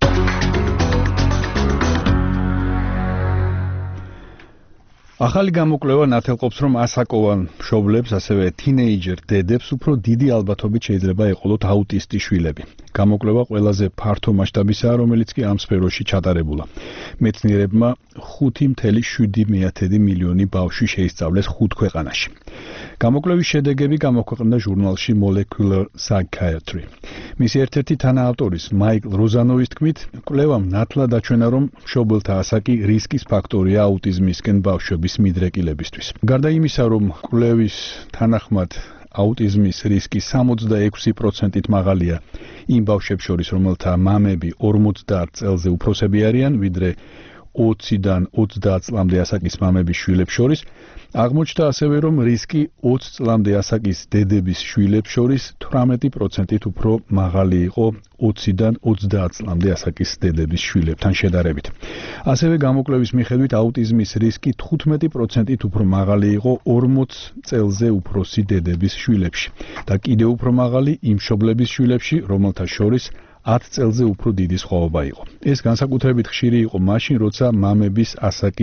ახალი გამოკვლევა ნათელყოფს, რომ ასაკოვან მშობლებს, ასევე თინეიჯერ დედებს უფრო დიდი ალბათობით შეიძლება ეყოლოთ აუტისტი შვილები. გამოკვლევა ყველაზე ფართო მასშტაბისაა, რომელიც კი ამ სფეროში ჩატარებულა. მეცნიერებმა 5.7 მილიონი ბავშვი შეისწავლეს 5 ქვეყანაში. გამოკვლევის შედეგები გამოქვეყნდა ჟურნალში Molecular Psychiatry. მისი ერთ-ერთი თანაავტორის მაიკლ როზანოვის თქმით, კვლევამ ნათლად აჩვენა, რომ მშობელთა ასაკი რისკის ფაქტორია აუტიზმისკენ ბავშვების მიდრეკილებისთვის. გარდა იმისა, რომ კვლევის თანახმად აუტიზმის რისკი 66%-ით მაღალია იმ ბავშვებს შორის, რომელთა მამები 50 წელზე უფროსები არიან, ვიდრე 20-დან 30 წლამდე ასაკის მამების შვილებს შორის, აღმოჩნდა ასევე, რომ რისკი 20 წლამდე ასაკის დედების შვილებს შორის 18%-ით უფრო მაღალი იყო 20-დან 30 წლამდე ასაკის დედების შვილებთან შედარებით. ასევე გამოკვლევის მიხედვით აუტიზმის რისკი 15%-ით უფრო მაღალი იყო 40 წელზე უფროსი დედების შვილებში და კიდევ უფრო მაღალი იმ მშობლების შვილებში, რომელთა შორის 10 წელზე უფრო დიდი სხვაობა იყო. ეს განსაკუთრებით ხშირი იყო მაშინ, როცა მამების ასაკი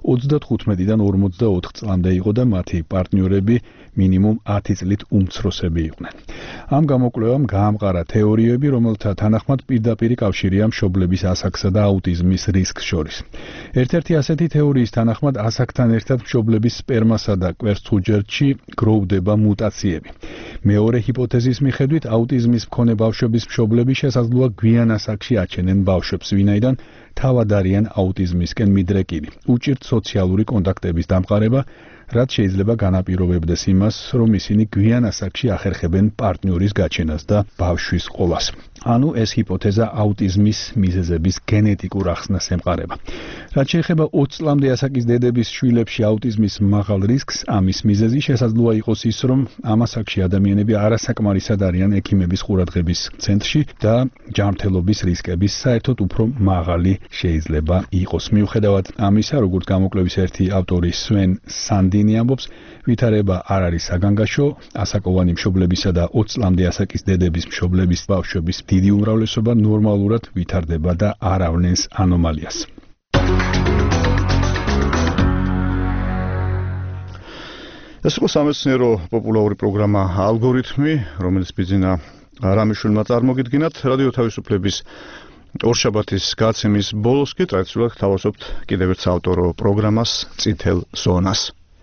35-დან 44 წლამდე იყო და მათი პარტნიორები მინიმუმ 10 წლით უმცროსები იყვნენ. ამ გამოკვლევამ გაამყარა თეორიები, რომელთა თანახმად პირდაპირი კავშირია მშობლების ასაკსა და აუტიზმის რისკს შორის. ერთ-ერთი ასეთი თეორიის თანახმად ასაკთან ერთად მშობლების სპერმასა და კვერცხუჯერდში გროვდება მუტაციები. მეორე ჰიპოთეზის მიხედვით აუტიზმის მქონე ბავშვების მშობლები შესაძლოა გვიან ასაკში აჩენენ ბავშვებს, ვინაიდან თავად არიან აუტიზმისკენ მიდრეკილი. უჭირთ სოციალური კონტაქტების დამყარება, რაც შეიძლება განაპირობებდეს იმას, რომ ისინი გვიან ასაკში ახერხებენ პარტნიორის გაჩენას და ბავშვის ყოლას. ანუ ეს ჰიპოთეზა აუტიზმის მიზეზების გენეტიკურ ახსნას ემყარება. რაც შეეხება 20 წლამდე ასაკის დედების შვილებში აუტიზმის მაღალ რისკს, ამის მიზეზი შესაძლოა იყოს ის, რომ ამ ასაკში ადამიანები არასაკმარისად არიან ექიმების ყურადღების ცენტრში და ჯანმრთელობის რისკების საერთოდ უფრო მაღალი შეიძლება იყოს. მიუხედავად ამისა, როგორც გამოკვლევის ერთი ავტორი სვენ სანდინი ამბობს, ვითარება არ არის საგანგაშო, ასაკოვანი მშობლებისა და 20 წლამდე ასაკის დედების მშობლების ბავშვების დიდი უმრავლესობა ნორმალურად ვითარდება და არ ავნენს ანომალიას. ეს იყო სამეცნიერო პოპულარული პროგრამა ალგორითმი, რომელიც ბიზინა რამიშვილმა წარმოგიდგინათ. რადიო თავისუფლების ორშაბათის გაცემის ბოლოს კი ტრადიციულად გთავაზობთ კიდევ ერთ საავტორო პროგრამას წითელ ზონას.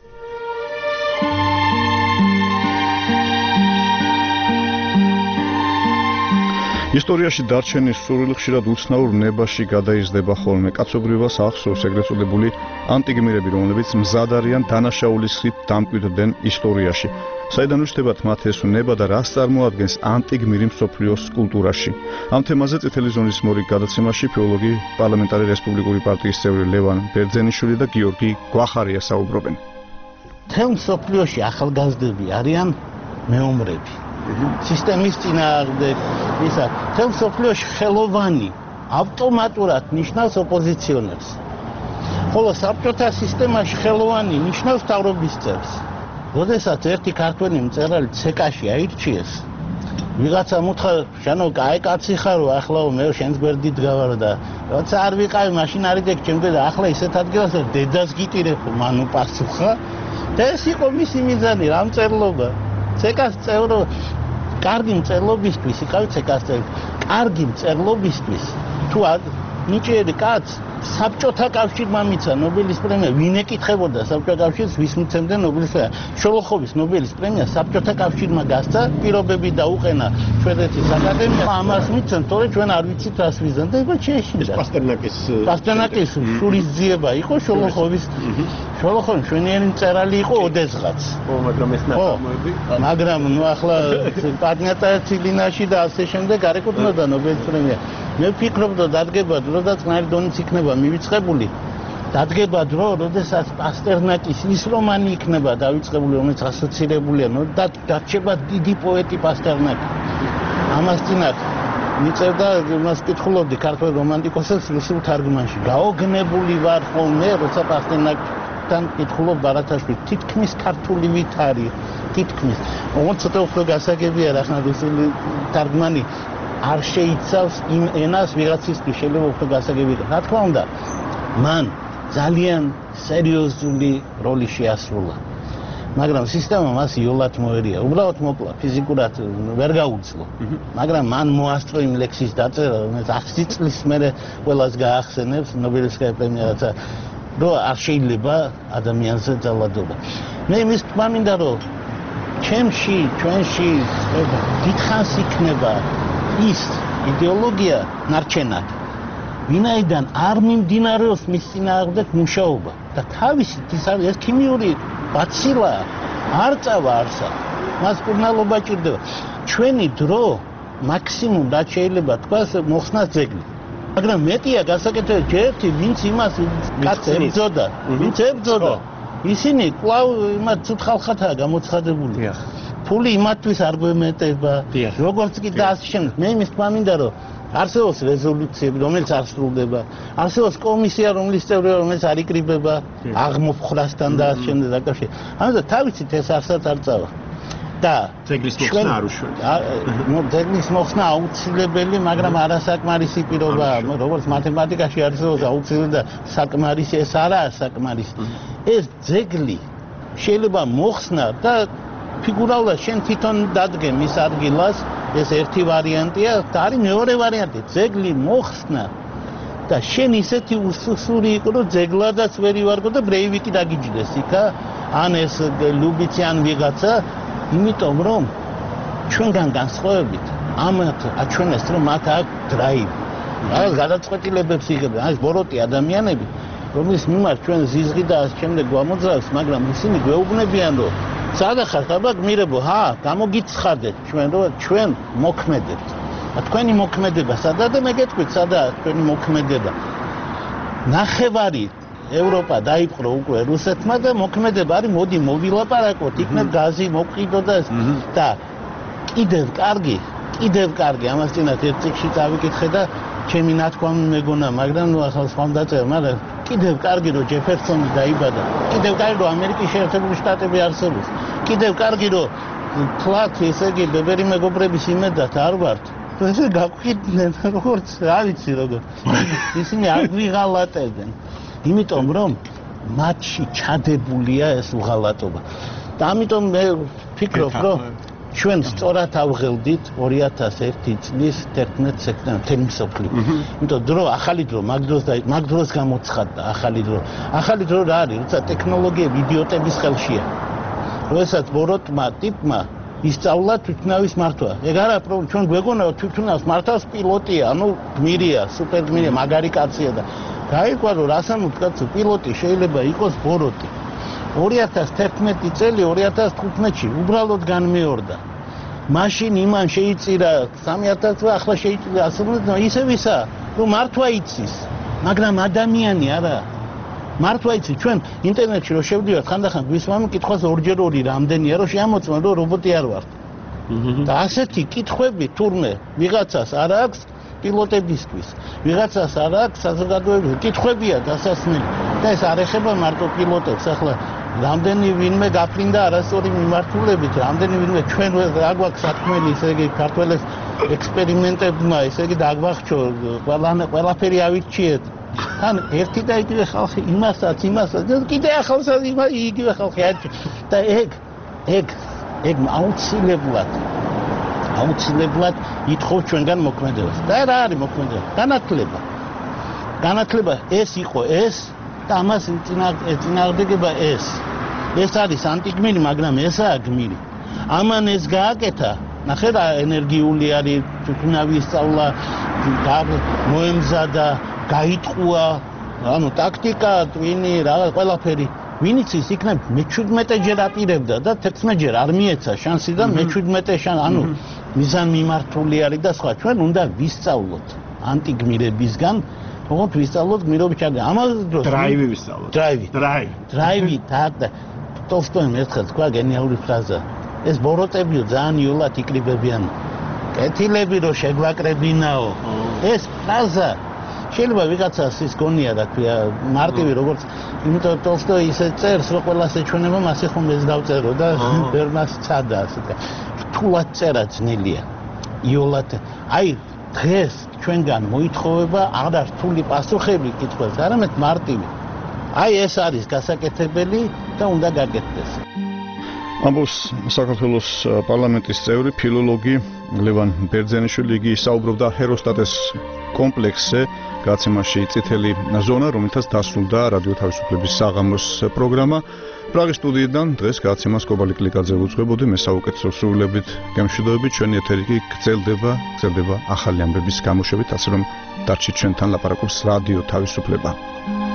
ისტორიაში დარჩენის სურვილი ხშირად უცნაურ ნებაში გადაიზრდება ხოლმე. კაცობრიობას ახსოვს ეგრეთ წოდებული ანტიგმირები, რომლებიც მზად არიან დანაშაულის ხით დამკვიდრდნენ ისტორიაში. საიდან უჩნდებათ მათ ეს ნება და რას წარმოადგენს ანტიგმირი მსოფლიოს კულტურაში? ამ თემაზე წითელი ზონის მორიგ გადაცემაში ფილოლოგი, პარლამენტარი რესპუბლიკური პარტიის წევრი ლევან ბერძენიშვილი და გიორგი გვახარია საუბრობენ. თემ მსოფლიოში ახალგაზრდები არიან მეომრები. სისტემის წინააღმდეგ ისა თემ მსოფლიოში ხელოვანი ავტომატურად ნიშნავს ოპოზიციონერს. ხოლო საბჭოთა სისტემაში ხელოვანი ნიშნავს მთავრობის წევრს. როდესაც ერთი ქართველი მწერალი ცეკაში აირჩიეს, ვიღაცა მუთხრა, "შანო, კაი კაცი ხარო, ახლაო მე შენს გვერდით გავარ და როცა არ ვიყავი, მაშინ არ იდექ ჩემზე და ახლა ისეთ ადგილას და დედას გიტირებ, მანუ პასუხა." და ეს იყო მისი მიზანი, რა მწერლობა. ცეკას წევრო კარგი მწერლობისთვის, იყავი ცეკას წევრი. კარგი მწერლობისთვის თუ ნიჭიერი კაც საბჭოთა კავშირმა მიცა ნობელის პრემია, ვინ ეკითხებოდა საბჭოთა კავშირს, ვის მიცემდა ნობელის პრემია? შოლოხოვის ნობელის პრემია საბჭოთა კავშირმა გასცა, პირობები დაუყენა შვედეთის აკადემიამ, ამას მიცემ, თორე ჩვენ არ ვიცით რას ვიზანდა, ება შეეშინდა. პასტერნაკის შურისძიება იყო შოლოხოვის. შოლოხოვი მშვენიერი მწერალი იყო ოდესღაც. მაგრამ ეს ნახამოები, მაგრამ ნუ ახლა პადნიატა ცილინაში და ასე შემდეგ არ ეკუთვნოდა ნობელის პრემია. მე ვფიქრობ, რომ დადგება დრო და წყნარი დონით იქნება მივიწყებული. დადგება დრო, როდესაც პასტერნაკის ის რომანი იქნება დავიწყებული, რომელიც ასოცირებულია, და დარჩება დიდი პოეტი პასტერნაკი. ამას წინათ მიწევდა, მას კითხულობდი ქართველ რომანტიკოსებს რუსულ თარგმანში. გაოგნებული ვარ ხოლმე, როცა პასტერნაკთან კითხულობ ბარათაშვილი, თითქმის ქართული ვით არის, თითქმის. ოღონდ ცოტა უფრო გასაგებია რა ხნა რუსული თარგმანი არ შეიცავს იმ ენას ვიღაცისთვის შეიძლება უფრო გასაგები იყოს. რა თქმა უნდა, მან ძალიან სერიოზული როლი შეასრულა. მაგრამ სისტემა მას იოლად მოერია. უბრალოდ მოკლა, ფიზიკურად ვერ გაუძლო. მაგრამ მან მოასწრო იმ ლექსის დაწერა, რომელიც 100 წლის მერე ყველას გაახსენებს ნობელისკაია პრემიაცა, რომ არ შეიძლება ადამიანზე ძალადობა. მე იმის თქმა მინდა, რომ ჩვენში დიდხანს იქნება ის იდეოლოგია ნარჩენად, ვინაიდან არ მიმდინარეობს მის წინააღმდეგ მუშაობა და თავისით ეს ქიმიური ბაცილა არ წავა არსა, მას კურნალობა ჭირდება. ჩვენი დრო მაქსიმუმ რაც შეიძლება თქვას მოხსნას ძეგლი. მაგრამ მეტია გასაკეთებელი ჯერთი, ვინც იმას კაცს ებრძოდა, ისინი კვლავ იმათ ცუდ ხალხათაა გამოცხადებული. ფული იმათთვის არ გვემეტება, როგორც კი და ასე შემდეგ. მე იმის თქმა მინდა, რომ არსებობს რეზოლუციები, რომელიც არ სრულდება, არსებობს კომისია, რომლის წევრია, რომელიც არ იკრიბება აღმოფხრასთან და ასე შემდეგ დაკავშირებით. ამიტომ თავისით ეს არსად არ წავა. და ძეგლის მოხსნა არ უშველია. ძეგლის მოხსნა აუცილებელი, მაგრამ არასაკმარისი პირობაა, როგორც მათემატიკაში არსებობს აუცილებელი და საკმარისი, ეს არაა საკმარისი. ეს ძეგლი შეიძლება მოხსნა და ფიგურალურად შენ თვითონ დადგე მის ადგილას, ეს ერთი ვარიანტია და არის მეორე ვარიანტი, ძეგლი მოხსნა და შენ ისეთი უსუსური იყო, რომ ძეგლადაც ვერ ივარგო და ბრეივიკი დაგიჯდეს იქა, ან ეს ლუბიცი ან ვიღაცა, იმიტომ რომ ჩვენგან განსხვავებით ამათ აჩვენეს, რომ მათ აქვს დრაივი. რაღაც გადაწყვეტილებებს იღებენ, ეს ბოროტი ადამიანები, რომლის მიმართ ჩვენ ზიზღი და ამ შემდეგ გვამოძრავს, მაგრამ ისინი გვეუბნებიან, რომ სადახარ ხაბა გმირებო, გამოგიცხადეთ ჩვენ მოქმედებთ. თქვენი მოქმედება სადა და მე გეტყვით სადაა თქვენი მოქმედება. ნახევარი ევროპა დაიპყრო უკვე რუსეთმა და მოქმედება არის მოდი მოვილაპარაკოთ, იქნებ გაზი მოყიდო და კიდევ კარგი, ამას წინათ ერთ წიგნში წავიკითხე და ჩემი ნათქვამი მეგონა, მაგრამ ნუ ახლა სხვა დაწერა, მაგრამ კიდევ კარგი რომ ჯეფერსონი დაიბადა, კიდევ კარგი რომ ამერიკის შეერთებული შტატები არსებობს, კიდევ კარგი რომ თლათ ესე იგი ბებერი მეგობრების იმედად არ ვართ. ესე გაგვიდნენ როგორც რა ვიცი როგორ. ისინი არ ვიღალატებენ. იმიტომ რომ მათში ჩადებულია ეს უღალატობა. და ამიტომ მე ვფიქრობ, რომ ჩვენ სწორად ავღელდით 2001 წლის 11 სექტემბერს მსოფლიო. იმიტომ დრო ახალი დრო მაგ დროს გამოცხადდა ახალი დრო. ახალი დრო რა არის? როცა ტექნოლოგიები იდიოტების ხელშია. როდესაც ბოროტმა ტიპმა ისწავლა თვითნავის მართვა. ეგ არა პრობლემა, ჩვენ გვეგონა თვითნავს მართავს პილოტია, ანუ გმირია, სუპერ გმირია, მაგარი კაცია და გაიგვა რომ რასამუდ კაცო პილოტი შეიძლება იყოს ბოროტი. 2011 წელი 2015-ში უბრალოდ განმეორდა. მაშინ იმან შეიწირა 3000 ახლა შეიწირა 100, ისე ვისა, რომ მართვა იცის, მაგრამ ადამიანი არა. მართვა იცის, ჩვენ ინტერნეტში რო შევდივართ, ხანდახან გვისმამი კითხვას ორჯერ ორი რამდენია, რომ შეამოწმო, რომ რობოტი არ ვართ. და ასეთი კითხვები თურმე ვიღაცას არ აქვს პილოტებისთვის. ვიღაცას არ აქვს საზოგადოებრივი კითხვებია დასასმელი. და ეს არ ეხება მარტო პილოტებს, ახლა რამდენი ვინმე გაფრინდა არასწორი მიმართულებით, რამდენი ვინმე ჩვენ რა გვაქვს საქმელი, ესე იგი ქართველებს ექსპერიმენტებმა, ესე იგი დაგვახჩო, ყველაფერი ავირჩიეთ. თან ერთი და იგივე ხალხი იმასაც კიდე ახალსაც იგივე ხალხი არჩევ. და ეგ აუცილებლად ითხოვ ჩვენგან მოქმედებას. და რა არის მოქმედება? განათლება. განათლება ეს იყო ეს და ამას წინააღმდეგება ეს. ეს არის ანტიგმირი, მაგრამ ესაა გმირი. ამან ეს გააკეთა, ნახე რა ენერგიული არის, თვითონავი სწავლა, მოემზადა, გაიტყუა, ანუ ტაქტიკა, ტვინი, რაღაც ყველაფერი. ვინც ის იქნებ მე-17ჯერ აპირებდა და 11 ჯერ არ მიეცა შანსი და მე-17 ანუ მიზანმიმართული არის და სხვა. ჩვენ უნდა ვისწავლოთ ანტიგმირებისგან, თუმცა ვისწავლოთ გმირობის ჩაგდა. ამავე დროს დრაივი ვისწავლოთ. დრაივი და ტოლსტოიმ ერთხელ თქვა გენიალური ფრაზა. ეს ბოროტებიო ძალიან იოლად იკრიბებიან. კეთილები რო შეგვაკრებინაო. ეს ფრაზა შეიძლება ვიღაცას ის გონია რა ქვია მარტივი როგორც იმიტომ ტოლსტოი ისე წერს რომ ყველას ეჩვენება მასე ხომ ეს დავწერო და ბერმას წადა ასე რთულად წერა ძნელია იოლად აი დღეს ჩვენგან მოითხოვება არა რთული პასუხები კითხვებს არამედ მარტივი აი ეს არის გასაკეთებელი და უნდა გაკეთდეს ამბობს საქართველოს პარლამენტის წევრი ფილოლოგი ლევან ბერძენიშვილი იგი საუბრობდა ჰეროსტატეს კომპლექსზე გაცემაში წითელი ზონა რომელთაც დასრულდა რადიო თავისუფლების საღამოს პროგრამა პრაღის სტუდიიდან დღეს გაცემას კობალი კლიკაძე უძღვებოდი მე საუკეთესო სრულებით გემშვიდობებით ჩვენი ეთერი კი გრძელდება ახალი ამბების გამოშვებით ასე რომ დარჩით ჩვენთან ლაპარაკობს რადიო თავისუფლება